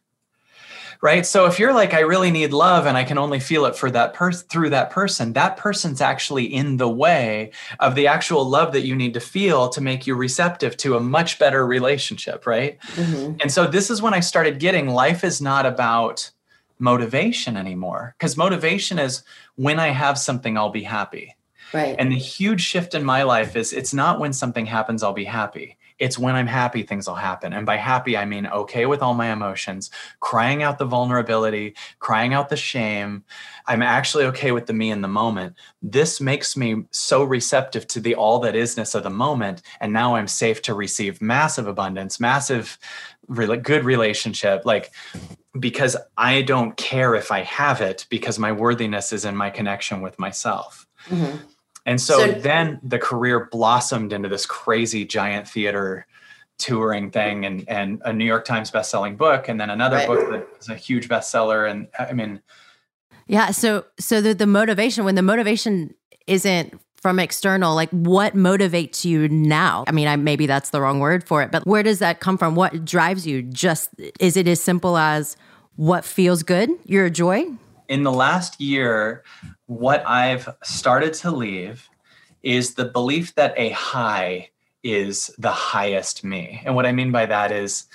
Right. So if you're like, I really need love and I can only feel it for that through that person's actually in the way of the actual love that you need to feel to make you receptive to a much better relationship. Right. Mm-hmm. And so this is when I started getting life is not about motivation anymore, because motivation is when I have something, I'll be happy. Right. And the huge shift in my life is it's not when something happens, I'll be happy. It's when I'm happy, things will happen. And by happy, I mean okay with all my emotions, crying out the vulnerability, crying out the shame. I'm actually okay with the me in the moment. This makes me so receptive to the all that isness of the moment. And now I'm safe to receive massive abundance, massive good relationship, like because I don't care if I have it because my worthiness is in my connection with myself. Mm-hmm. And so then the career blossomed into this crazy giant theater touring thing and a New York Times bestselling book. And then another book that was a huge bestseller. And I mean. Yeah. So the motivation, when the motivation isn't from external, like what motivates you now? I mean, maybe that's the wrong word for it, but where does that come from? What drives you? Is it as simple as what feels good? Your joy? In the last year, what I've started to leave is the belief that a high is the highest me. And what I mean by that is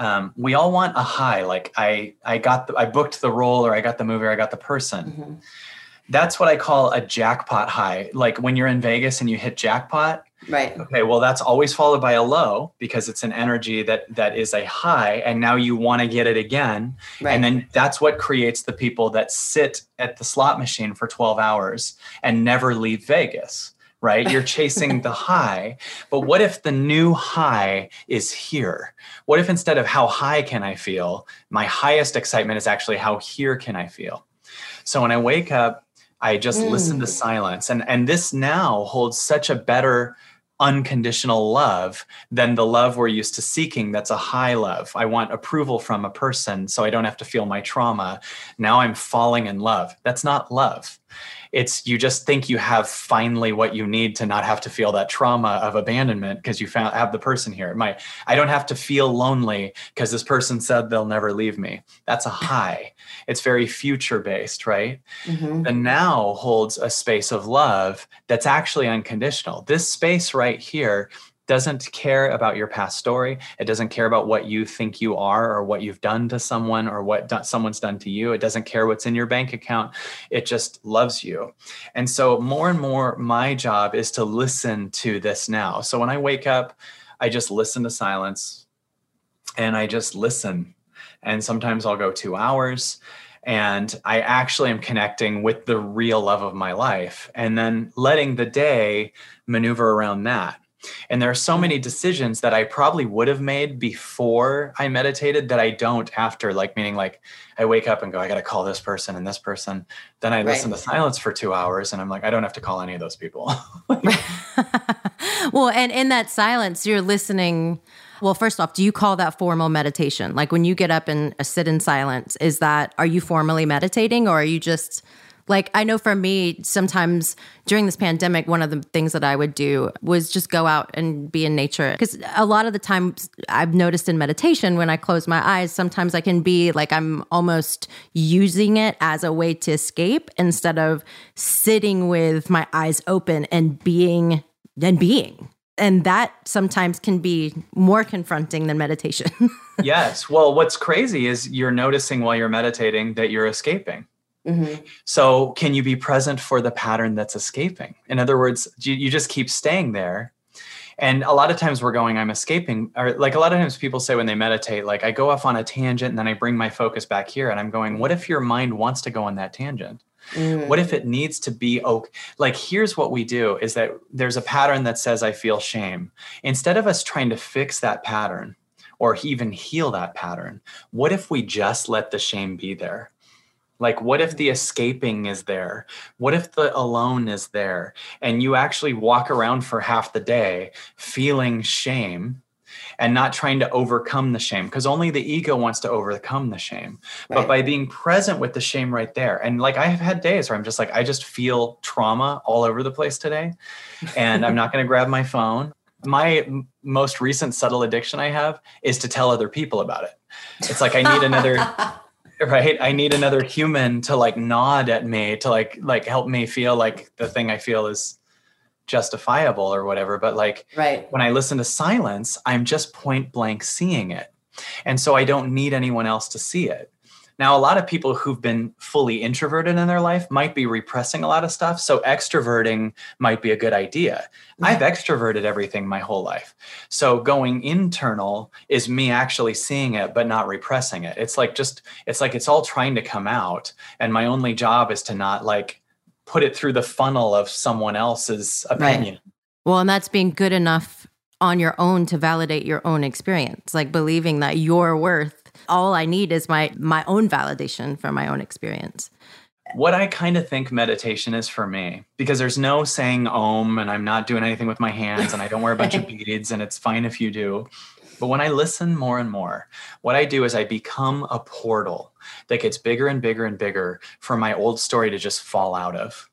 we all want a high. Like I booked the role or I got the movie or I got the person. Mm-hmm. That's what I call a jackpot high. Like when you're in Vegas and you hit jackpot. Right. Okay, well, that's always followed by a low because it's an energy that is a high and now you want to get it again. Right. And then that's what creates the people that sit at the slot machine for 12 hours and never leave Vegas, right? You're chasing the high. But what if the new high is here? What if instead of how high can I feel, my highest excitement is actually how here can I feel? So when I wake up, I just listen to silence. And this now holds such a better unconditional love than the love we're used to seeking. That's a high love. I want approval from a person so I don't have to feel my trauma. Now I'm falling in love. That's not love. It's you just think you have finally what you need to not have to feel that trauma of abandonment because you have the person here. I don't have to feel lonely because this person said they'll never leave me. That's a high. It's very future based, right? Mm-hmm. The now holds a space of love that's actually unconditional. This space right here doesn't care about your past story. It doesn't care about what you think you are or what you've done to someone or what someone's done to you. It doesn't care what's in your bank account. It just loves you. And so more and more, my job is to listen to this now. So when I wake up, I just listen to silence and I just listen. And sometimes I'll go 2 hours and I actually am connecting with the real love of my life and then letting the day maneuver around that. And there are so many decisions that I probably would have made before I meditated that I don't after, like, meaning like I wake up and go, I got to call this person and this person. Then I listen to silence for 2 hours and I'm like, I don't have to call any of those people. Well, and in that silence, you're listening. Well, first off, do you call that formal meditation? Like when you get up and sit in silence, are you formally meditating or are you just Like, I know for me, sometimes during this pandemic, one of the things that I would do was just go out and be in nature. Because a lot of the times I've noticed in meditation, when I close my eyes, sometimes I can be like, I'm almost using it as a way to escape instead of sitting with my eyes open and being. And that sometimes can be more confronting than meditation. Yes. Well, what's crazy is you're noticing while you're meditating that you're escaping. Mm-hmm. So can you be present for the pattern that's escaping? In other words, you just keep staying there. And a lot of times we're going, I'm escaping. Or like a lot of times people say when they meditate, like I go off on a tangent and then I bring my focus back here. And I'm going, what if your mind wants to go on that tangent? What if it needs to be okay? Like, here's what we do is that there's a pattern that says, I feel shame. Instead of us trying to fix that pattern or even heal that pattern, what if we just let the shame be there? Like, what if the escaping is there? What if the alone is there? And you actually walk around for half the day feeling shame and not trying to overcome the shame, because only the ego wants to overcome the shame. Right. But by being present with the shame right there. And like, I have had days where I'm just like, I just feel trauma all over the place today. And I'm not going to grab my phone. My most recent subtle addiction I have is to tell other people about it. It's like, I need another... Right. I need another human to like nod at me, to like help me feel like the thing I feel is justifiable or whatever. But like, right. When I listen to silence, I'm just point blank seeing it. And so I don't need anyone else to see it. Now, a lot of people who've been fully introverted in their life might be repressing a lot of stuff. So extroverting might be a good idea. Mm-hmm. I've extroverted everything my whole life. So going internal is me actually seeing it, but not repressing it. It's like it's all trying to come out. And my only job is to not like put it through the funnel of someone else's opinion. Right. Well, and that's being good enough on your own to validate your own experience, like believing that your worth. All I need is my own validation from my own experience. What I kind of think meditation is for me, because there's no saying Om and I'm not doing anything with my hands and I don't wear a bunch of beads and it's fine if you do. But when I listen more and more, what I do is I become a portal that gets bigger and bigger and bigger for my old story to just fall out of.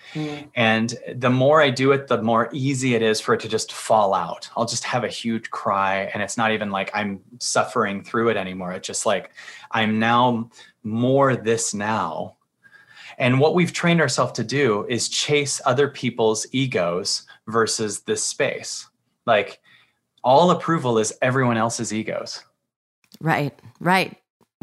And the more I do it, the more easy it is for it to just fall out. I'll just have a huge cry and it's not even like I'm suffering through it anymore. It's just like, I'm now more this now. And what we've trained ourselves to do is chase other people's egos versus this space. Like all approval is everyone else's egos. Right. Right.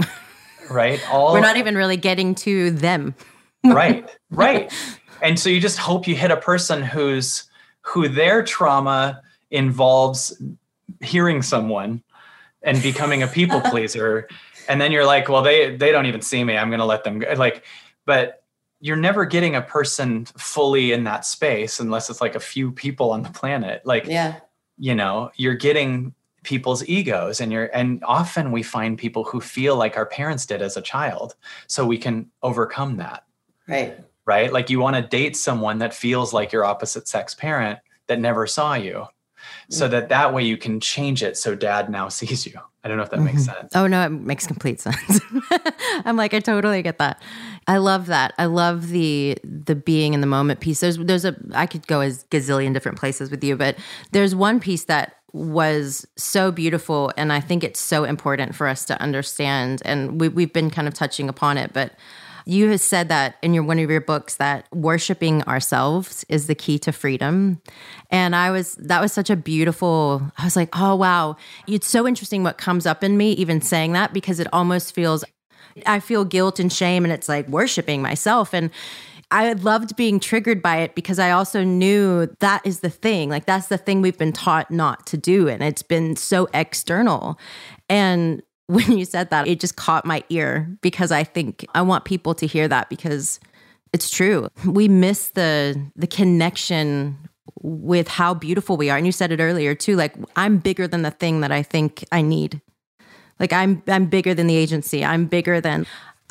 We're not even really getting to them. Right. And so you just hope you hit a person who their trauma involves hearing someone and becoming a people pleaser. And then you're like, well, they don't even see me. I'm going to let them go. Like, but you're never getting a person fully in that space unless it's like a few people on the planet. Like, yeah. You know, you're getting people's egos and often we find people who feel like our parents did as a child. So we can overcome that. Right? Like you want to date someone that feels like your opposite sex parent that never saw you so that way you can change it. So dad now sees you. I don't know if that makes sense. Oh no, it makes complete sense. I'm like, I totally get that. I love that. I love the being in the moment piece. I could go a gazillion different places with you, but there's one piece that was so beautiful. And I think it's so important for us to understand. And we've been kind of touching upon it, but you have said that in one of your books that worshiping ourselves is the key to freedom. And that was such a beautiful, I was like, oh, wow. It's so interesting what comes up in me, even saying that, because it almost feels, I feel guilt and shame and it's like worshiping myself. And I loved being triggered by it because I also knew that is the thing. Like that's the thing we've been taught not to do. And it's been so external. And when you said that, it just caught my ear because I think I want people to hear that because it's true. We miss the connection with how beautiful we are. And you said it earlier too, like I'm bigger than the thing that I think I need. Like I'm bigger than the agency. I'm bigger than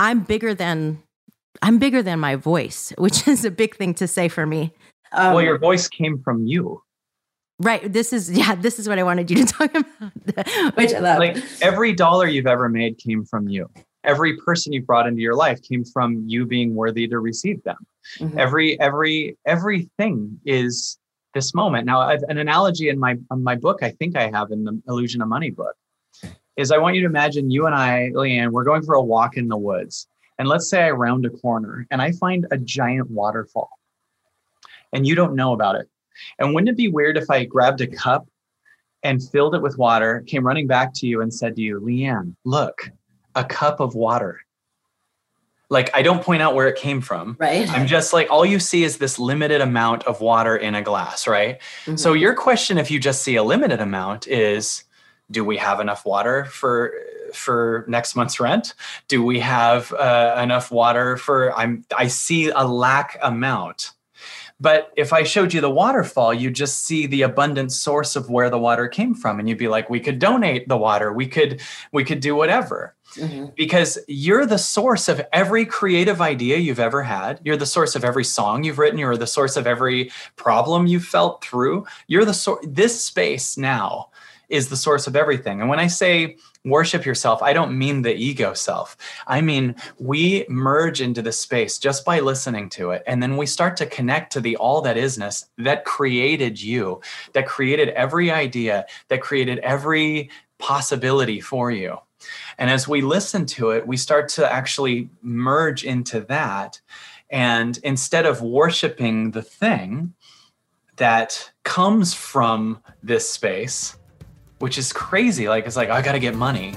my voice, which is a big thing to say for me. Well, your voice came from you. Right. This is what I wanted you to talk about. Which I love. Like every dollar you've ever made came from you. Every person you brought into your life came from you being worthy to receive them. Mm-hmm. Everything is this moment. Now, an analogy in my book, I think I have in the Illusion of Money book, is I want you to imagine you and I, Leanne, we're going for a walk in the woods. And let's say I round a corner and I find a giant waterfall and you don't know about it. And wouldn't it be weird if I grabbed a cup and filled it with water, came running back to you and said to you, Leanne, look, a cup of water. Like, I don't point out where it came from. Right. I'm just like, all you see is this limited amount of water in a glass, right? Mm-hmm. So your question, if you just see a limited amount, is, do we have enough water for next month's rent? Do we have enough water I see a lack amount. But if I showed you the waterfall, you just see the abundant source of where the water came from. And you'd be like, we could donate the water. We could do whatever. Mm-hmm. Because you're the source of every creative idea you've ever had. You're the source of every song you've written. You're the source of every problem you've felt through. You're the source. This space now is the source of everything. And when I say worship yourself, I don't mean the ego self. I mean, we merge into the space just by listening to it. And then we start to connect to the all that isness that created you, that created every idea, that created every possibility for you. And as we listen to it, we start to actually merge into that. And instead of worshiping the thing that comes from this space, which is crazy. Like, it's like, I got to get money.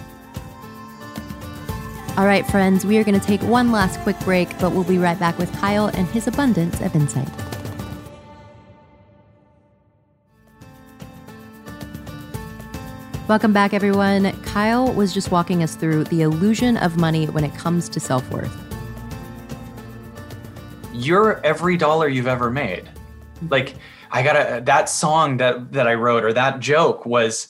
All right, friends, we are going to take one last quick break, but we'll be right back with Kyle and his abundance of insight. Welcome back, everyone. Kyle was just walking us through the illusion of money when it comes to self-worth. You're every dollar you've ever made. Like, that song that I wrote, or that joke was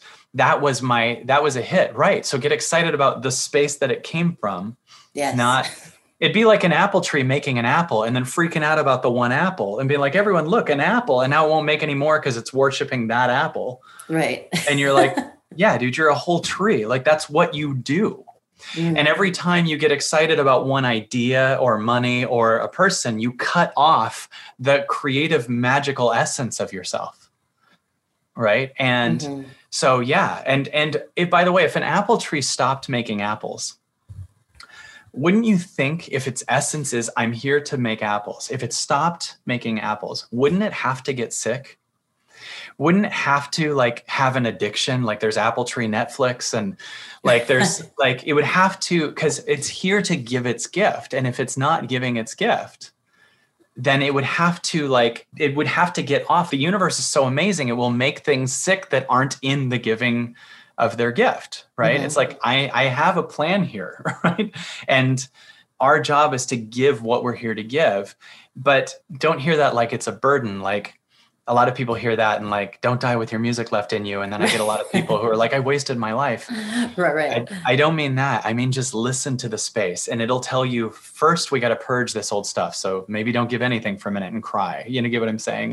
a hit, right? So get excited about the space that it came from. Yes. It'd be like an apple tree making an apple and then freaking out about the one apple and being like, everyone, look, an apple. And now it won't make any more because it's worshiping that apple. Right. And you're like, yeah, dude, you're a whole tree. Like, that's what you do. Mm. And every time you get excited about one idea or money or a person, you cut off the creative, magical essence of yourself. Right. And so, yeah. And by the way, if an apple tree stopped making apples, wouldn't you think, if its essence is, I'm here to make apples, if it stopped making apples, wouldn't it have to get sick? Wouldn't it have to have an addiction? Like, there's Apple Tree Netflix, and there's it would have to, because it's here to give its gift. And if it's not giving its gift, then it would have to get off. The universe is so amazing. It will make things sick that aren't in the giving of their gift, right? Mm-hmm. It's like, I have a plan here, right? And our job is to give what we're here to give, but don't hear that like it's a burden. Like, a lot of people hear that and don't die with your music left in you. And then I get a lot of people who are like, I wasted my life. Right. I don't mean that. I mean, just listen to the space, and it'll tell you, first, we got to purge this old stuff. So maybe don't give anything for a minute and cry. You know, get what I'm saying?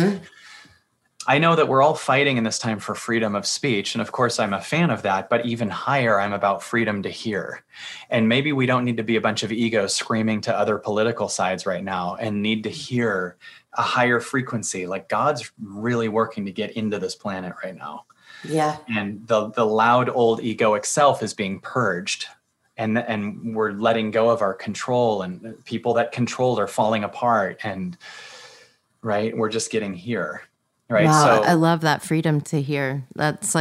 I know that we're all fighting in this time for freedom of speech. And of course, I'm a fan of that. But even higher, I'm about freedom to hear. And maybe we don't need to be a bunch of egos screaming to other political sides right now, and need to hear a higher frequency. Like, God's really working to get into this planet right now. Yeah. And the loud old egoic self is being purged. And we're letting go of our control, and people that controlled are falling apart. And right, we're just getting here. Right. Wow, so I love that freedom to hear. That's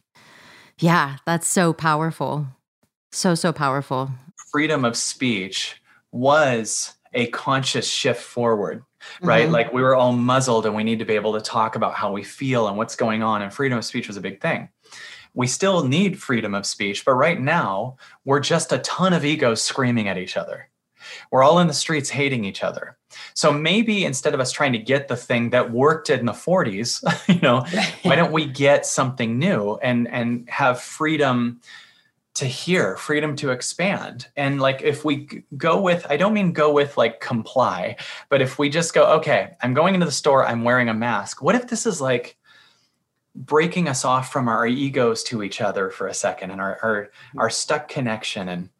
that's so powerful. So powerful. Freedom of speech was a conscious shift forward, right? Mm-hmm. We were all muzzled, and we need to be able to talk about how we feel and what's going on. And freedom of speech was a big thing. We still need freedom of speech, but right now we're just a ton of egos screaming at each other. We're all in the streets hating each other. So maybe instead of us trying to get the thing that worked in the 40s, why don't we get something new and have freedom to hear, freedom to expand? And if we go with, I don't mean go with comply, but if we just go, okay, I'm going into the store, I'm wearing a mask. What if this is breaking us off from our egos to each other for a second, and our stuck connection,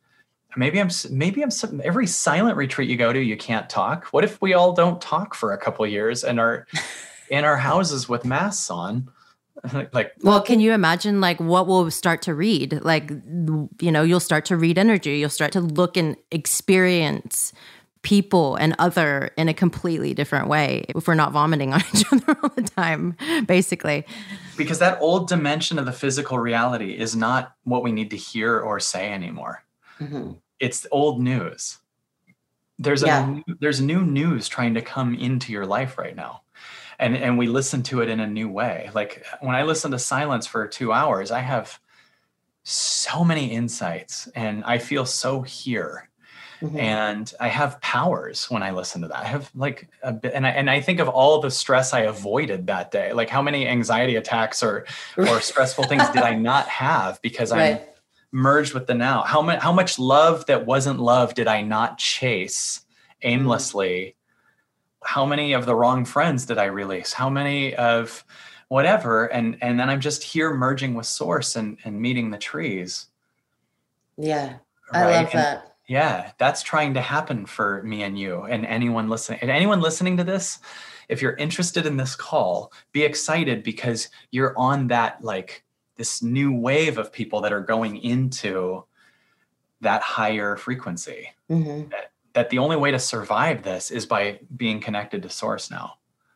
maybe I'm every silent retreat you go to, you can't talk. What if we all don't talk for a couple of years and are in our houses with masks on? Like, well, can you imagine like what we'll start to read? Like, you'll start to read energy. You'll start to look and experience people and other in a completely different way if we're not vomiting on each other all the time, basically. Because that old dimension of the physical reality is not what we need to hear or say anymore. Mm-hmm. It's old news. There's new news trying to come into your life right now. And we listen to it in a new way. Like when I listen to silence for 2 hours, I have so many insights and I feel so here. Mm-hmm. And I have powers when I listen to that. I have like a bit, and I think of all the stress I avoided that day. Like how many anxiety attacks or stressful things did I not have because I'm merged with the now? How much love that wasn't love did I not chase aimlessly? How many of the wrong friends did I release? How many of whatever? And then I'm just here merging with source and meeting the trees. Yeah. Right? I love that. Yeah, that's trying to happen for me and you and anyone listening. And anyone listening to this, if you're interested in this call, be excited because you're on that, like this new wave of people that are going into that higher frequency. Mm-hmm. That the only way to survive this is by being connected to source now.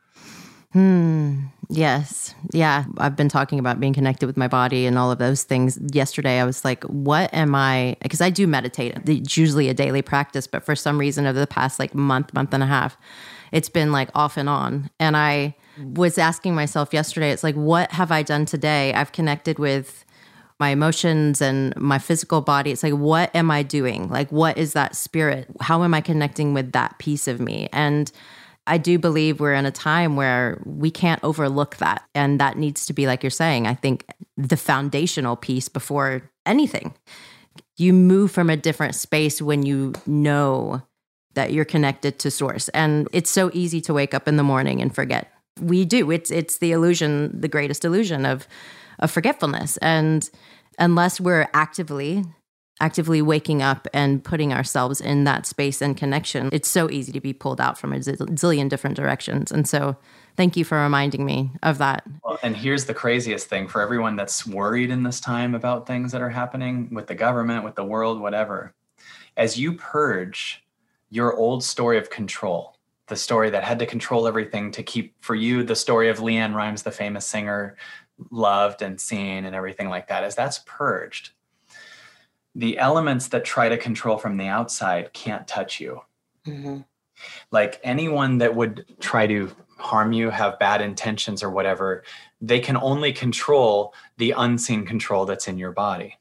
Yes. Yeah. I've been talking about being connected with my body and all of those things. Yesterday, I was like, what am I? Because I do meditate. It's usually a daily practice, but for some reason over the past like month and a half, it's been like off and on. And I was asking myself yesterday, it's like, what have I done today? I've connected with my emotions and my physical body. It's like, what am I doing? Like, what is that spirit? How am I connecting with that piece of me? And I do believe we're in a time where we can't overlook that. And that needs to be, like you're saying, I think the foundational piece before anything. You move from a different space when you know that you're connected to source. And it's so easy to wake up in the morning and forget. We do. It's the illusion, the greatest illusion of forgetfulness. And unless we're actively waking up and putting ourselves in that space and connection, it's so easy to be pulled out from a zillion different directions. And so thank you for reminding me of that. Well, and here's the craziest thing for everyone that's worried in this time about things that are happening with the government, with the world, whatever. As you purge your old story of control, the story that had to control everything to keep, for you, the story of LeAnn Rimes, the famous singer, loved and seen and everything like that, as that's purged, the elements that try to control from the outside can't touch you. Mm-hmm. Like anyone that would try to harm you, have bad intentions or whatever, they can only control the unseen control that's in your body.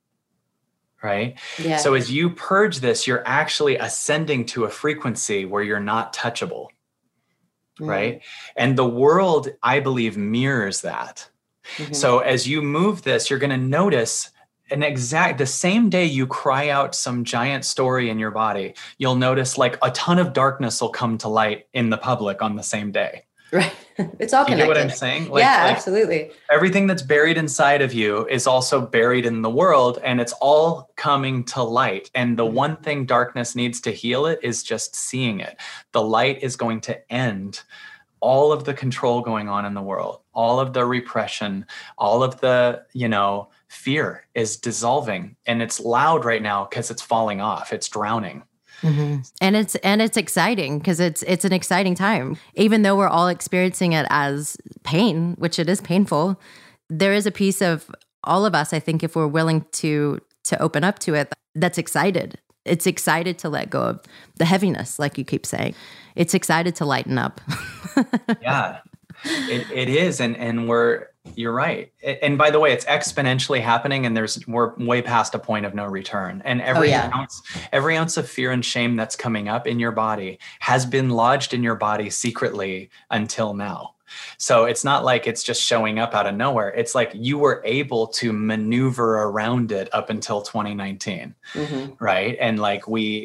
Right? Yeah. So as you purge this, you're actually ascending to a frequency where you're not touchable. Mm-hmm. Right? And the world, I believe, mirrors that. Mm-hmm. So as you move this, you're going to notice the same day you cry out some giant story in your body, you'll notice like a ton of darkness will come to light in the public on the same day. Right. It's all connected. You get what I'm saying? Absolutely. Everything that's buried inside of you is also buried in the world, and it's all coming to light. And the one thing darkness needs to heal it is just seeing it. The light is going to end all of the control going on in the world, all of the repression, all of the, fear is dissolving, and it's loud right now because it's falling off. It's drowning. Mm-hmm. And it's exciting because it's an exciting time. Even though we're all experiencing it as pain, which it is painful, there is a piece of all of us, I think, if we're willing to open up to it, that's excited. It's excited to let go of the heaviness, like you keep saying. It's excited to lighten up. Yeah, it is. And you're right. And by the way, it's exponentially happening, and we're way past a point of no return. And every ounce of fear and shame that's coming up in your body has been lodged in your body secretly until now. So it's not like it's just showing up out of nowhere. It's like you were able to maneuver around it up until 2019, mm-hmm. right? And like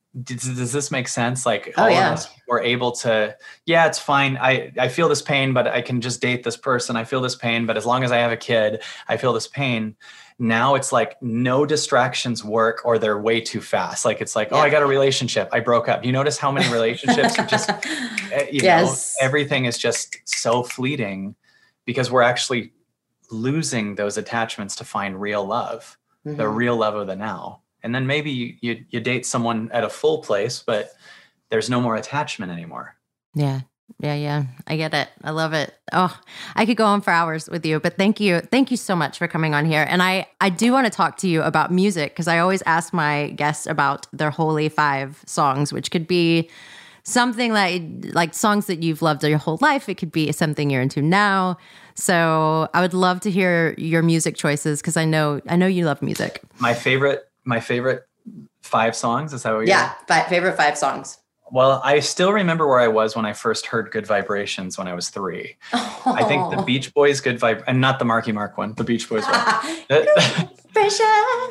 Does this make sense? Like all of us were able to, it's fine. I feel this pain, but I can just date this person. I feel this pain, but as long as I have a kid, I feel this pain. Now it's like no distractions work, or they're way too fast. Like it's like, I got a relationship, I broke up. You notice how many relationships are just, you know, everything is just so fleeting because we're actually losing those attachments to find real love, the real love of the now. And then maybe you date someone at a full place, but there's no more attachment anymore. Yeah. I get it. I love it. Oh, I could go on for hours with you, but thank you. Thank you so much for coming on here. And I do want to talk to you about music, because I always ask my guests about their holy 5 songs, which could be something like songs that you've loved your whole life. It could be something you're into now. So I would love to hear your music choices, because I know you love music. My favorite 5 songs, is that what you're favorite 5 songs? Well, I still remember where I was when I first heard Good Vibrations when I was 3. Oh. I think the Beach Boys Good Vibe, and not the Marky Mark one, the Beach Boys one. Good vibration.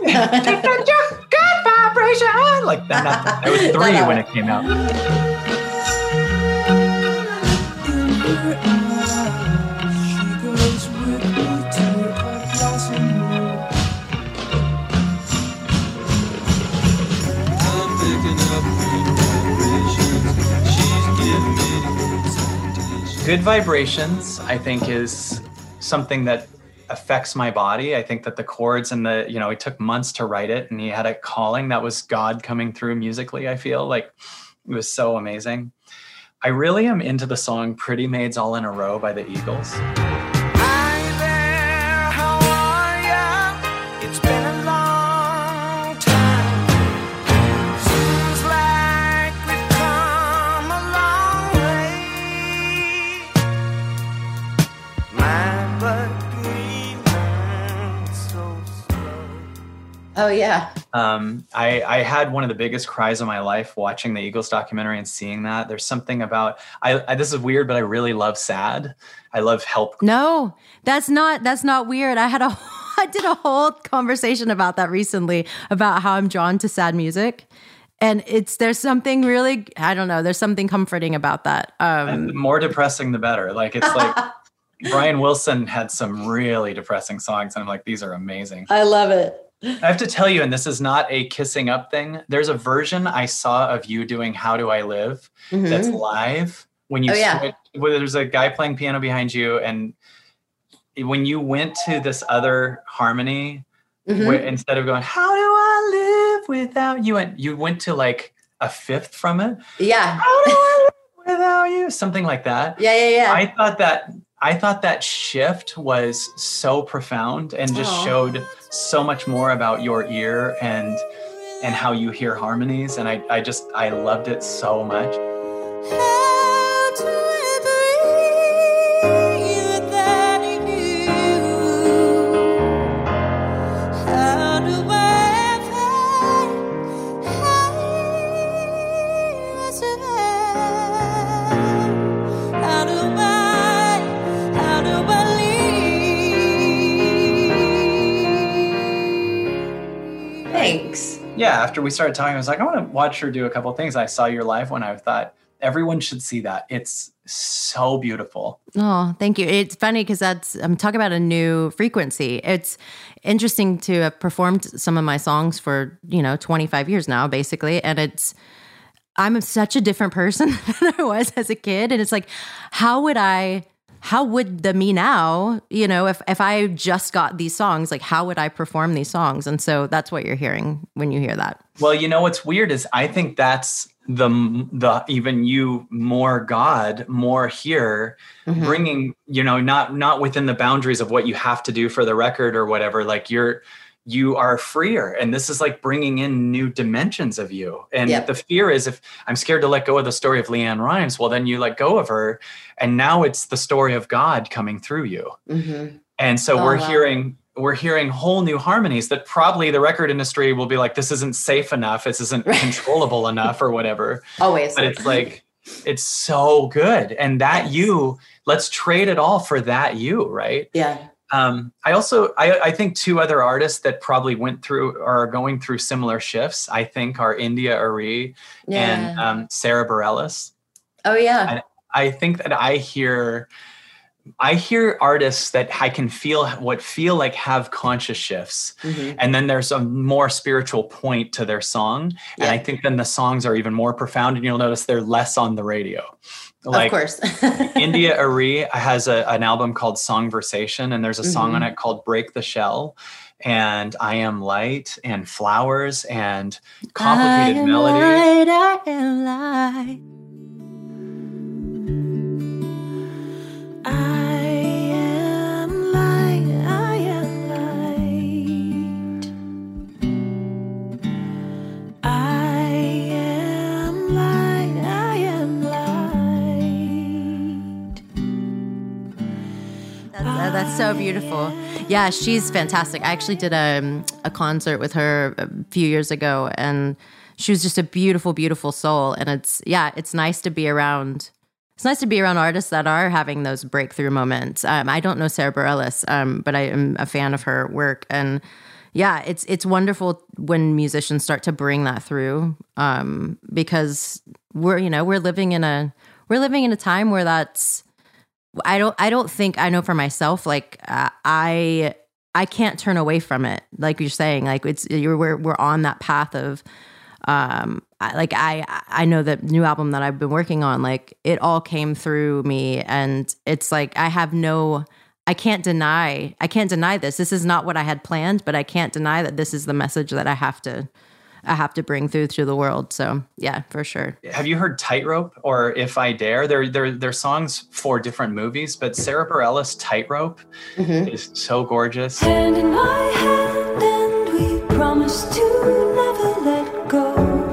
Good vibration. Like that. I was 3 when it came out. Good Vibrations, I think, is something that affects my body. I think that the chords and it took months to write it, and he had a calling that was God coming through musically. I feel like it was so amazing. I really am into the song Pretty Maids All in a Row by the Eagles. Hi there, how are ya? It's been a long time. Seems like we've come a long way. My butt breathing so slow. Oh, yeah. I had one of the biggest cries of my life watching the Eagles documentary and seeing that. There's something about, this is weird, but I really love sad. I love help. No, that's not weird. I did a whole conversation about that recently, about how I'm drawn to sad music. And there's something really, I don't know, there's something comforting about that. And the more depressing, the better. Like, it's like, Brian Wilson had some really depressing songs, and I'm like, these are amazing. I love it. I have to tell you, and this is not a kissing up thing, there's a version I saw of you doing How Do I Live that's live. When you there's a guy playing piano behind you, and when you went to this other harmony, where instead of going, how do I live without you, and you went to like a fifth from it. Yeah. How do I live without you? Something like that. Yeah. I thought that shift was so profound and just showed so much more about your ear and how you hear harmonies. And I loved it so much. Yeah, after we started talking, I was like, I want to watch her do a couple of things. I saw your live one. I thought everyone should see that. It's so beautiful. Oh, thank you. It's funny because I'm talking about a new frequency. It's interesting to have performed some of my songs for, 25 years now, basically. And I'm such a different person than I was as a kid. And it's like, how would the me now, if I just got these songs, like how would I perform these songs? And so that's what you're hearing when you hear that. Well, what's weird is I think that's the even you more God, more here, bringing, not within the boundaries of what you have to do for the record or whatever, like you are freer. And this is like bringing in new dimensions of you. And the fear is, if I'm scared to let go of the story of LeAnn Rimes, well, then you let go of her. And now it's the story of God coming through you. And so we're hearing whole new harmonies that probably the record industry will be like, this isn't safe enough. This isn't controllable enough or whatever. Always. But it's like, it's so good. And that let's trade it all for that you, right? Yeah. I think two other artists that probably went through or are going through similar shifts, I think, are India Arie and Sara Bareilles. Oh yeah. And I think that I hear artists that I can feel like have conscious shifts. And then there's a more spiritual point to their song. Yeah. And I think then the songs are even more profound, and you'll notice they're less on the radio. Like, of course. India Arie has an album called Songversation, and there's a song on it called Break the Shell, and I Am Light, and Flowers, and complicated melodies. I am light. That's so beautiful. Yeah, she's fantastic. I actually did a concert with her a few years ago, and she was just a beautiful, beautiful soul. And it's nice to be around. It's nice to be around artists that are having those breakthrough moments. I don't know Sara Bareilles, but I am a fan of her work. And yeah, it's wonderful when musicians start to bring that through, because we're living in a time where that's. I don't think, I know for myself, like I can't turn away from it. Like you're saying, like we're on that path of, I know the new album that I've been working on, like it all came through me, and it's like, I can't deny this. This is not what I had planned, but I can't deny that this is the message that I have to bring through to the world. So yeah, for sure. Have you heard Tightrope or If I Dare? They're songs for different movies, but Sara Bareilles' Tightrope is so gorgeous. Hand in my hand, and we promise to never let go.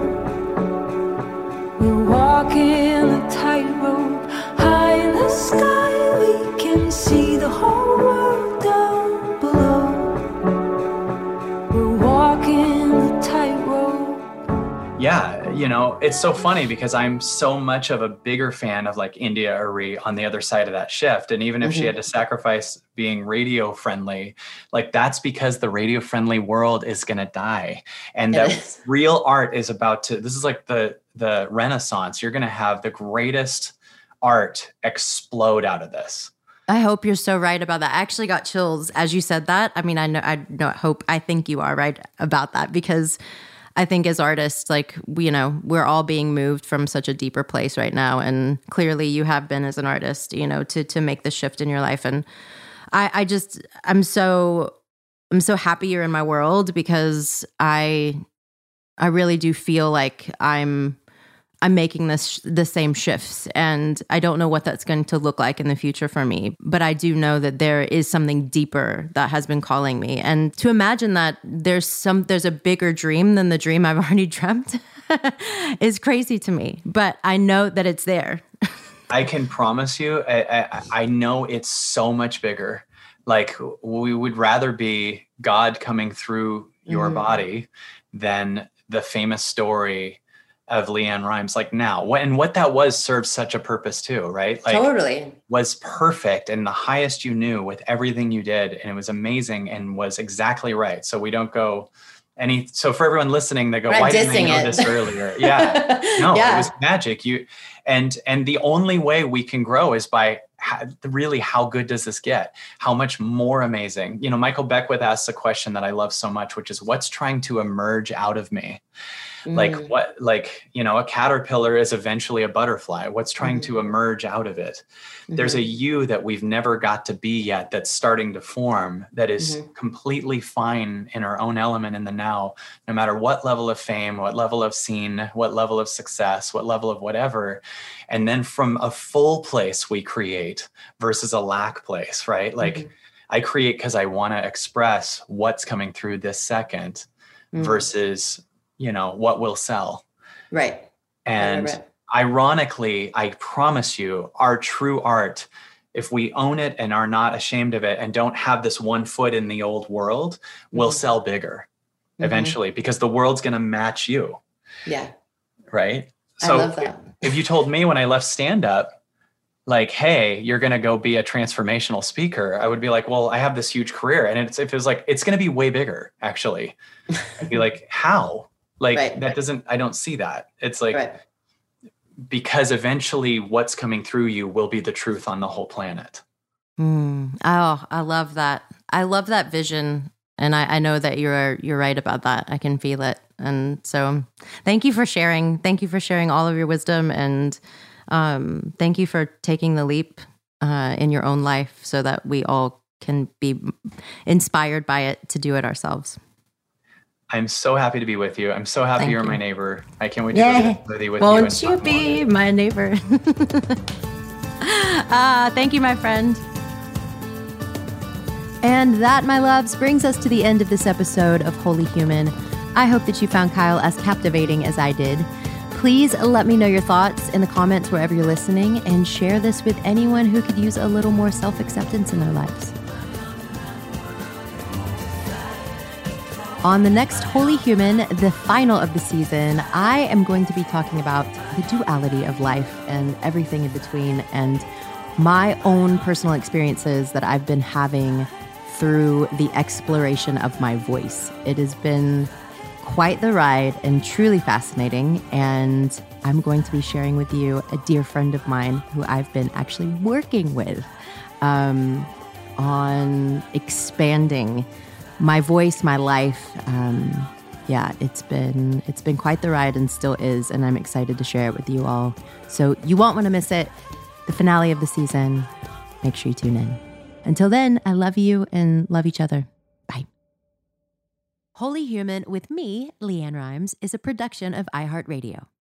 We're walking a tightrope, high in the sky. We can see the whole world down below. We're walking the tightrope. Yeah, it's so funny because I'm so much of a bigger fan of like India Arie on the other side of that shift. And even if she had to sacrifice being radio friendly, like that's because the radio friendly world is going to die. And that real art is this is like the Renaissance. You're going to have the greatest art explode out of this. I hope you're so right about that. I actually got chills as you said that. I mean, I think you are right about that, because I think as artists, like, we're all being moved from such a deeper place right now. And clearly you have been as an artist, to make the shift in your life. And I'm so happy you're in my world, because I really do feel like I'm making the same shifts, and I don't know what that's going to look like in the future for me, but I do know that there is something deeper that has been calling me. And to imagine that there's a bigger dream than the dream I've already dreamt is crazy to me, but I know that it's there. I can promise you, I know it's so much bigger. Like, we would rather be God coming through your body than the famous story of LeAnn Rimes. Like, now, and what that was served such a purpose too, right? Like, totally was perfect and the highest you knew with everything you did, and it was amazing and was exactly right. So we don't go so for everyone listening, they go, why didn't I know this earlier? Yeah, no, It was magic. And the only way we can grow is by really, how good does this get? How much more amazing? Michael Beckwith asks a question that I love so much, which is, what's trying to emerge out of me? A caterpillar is eventually a butterfly. What's trying to emerge out of it? There's a you that we've never got to be yet, that's starting to form, that is completely fine in our own element in the now, no matter what level of fame, what level of scene, what level of success, what level of whatever. And then from a full place we create versus a lack place, right? Like, I create because I want to express what's coming through this second versus what will sell. Right. And ironically, I promise you, our true art, if we own it and are not ashamed of it and don't have this one foot in the old world, will sell bigger eventually, because the world's going to match you. Yeah. Right. So I love that. If you told me when I left stand-up, like, hey, you're going to go be a transformational speaker, I would be like, well, I have this huge career. And if it was like, it's going to be way bigger, actually. I'd be like, how? Like, I don't see that. It's like, because eventually what's coming through you will be the truth on the whole planet. Oh, I love that. I love that vision. And I know that you're right about that. I can feel it. And so thank you for sharing. Thank you for sharing all of your wisdom. And thank you for taking the leap in your own life so that we all can be inspired by it to do it ourselves. I'm so happy to be with you. I'm so happy you're my neighbor. I can't wait to go to with you. Won't you be my neighbor? Thank you, my friend. And that, my loves, brings us to the end of this episode of Holy Human. I hope that you found Kyle as captivating as I did. Please let me know your thoughts in the comments wherever you're listening, and share this with anyone who could use a little more self-acceptance in their lives. On the next Holy Human, the final of the season, I am going to be talking about the duality of life and everything in between, and my own personal experiences that I've been having through the exploration of my voice. It has been quite the ride and truly fascinating, and I'm going to be sharing with you a dear friend of mine who I've been actually working with on expanding my voice, my life. It's been quite the ride and still is, and I'm excited to share it with you all. So you won't want to miss it. The finale of the season. Make sure you tune in. Until then, I love you and love each other. Bye. Holy Human with me, Leanne Rimes, is a production of iHeartRadio.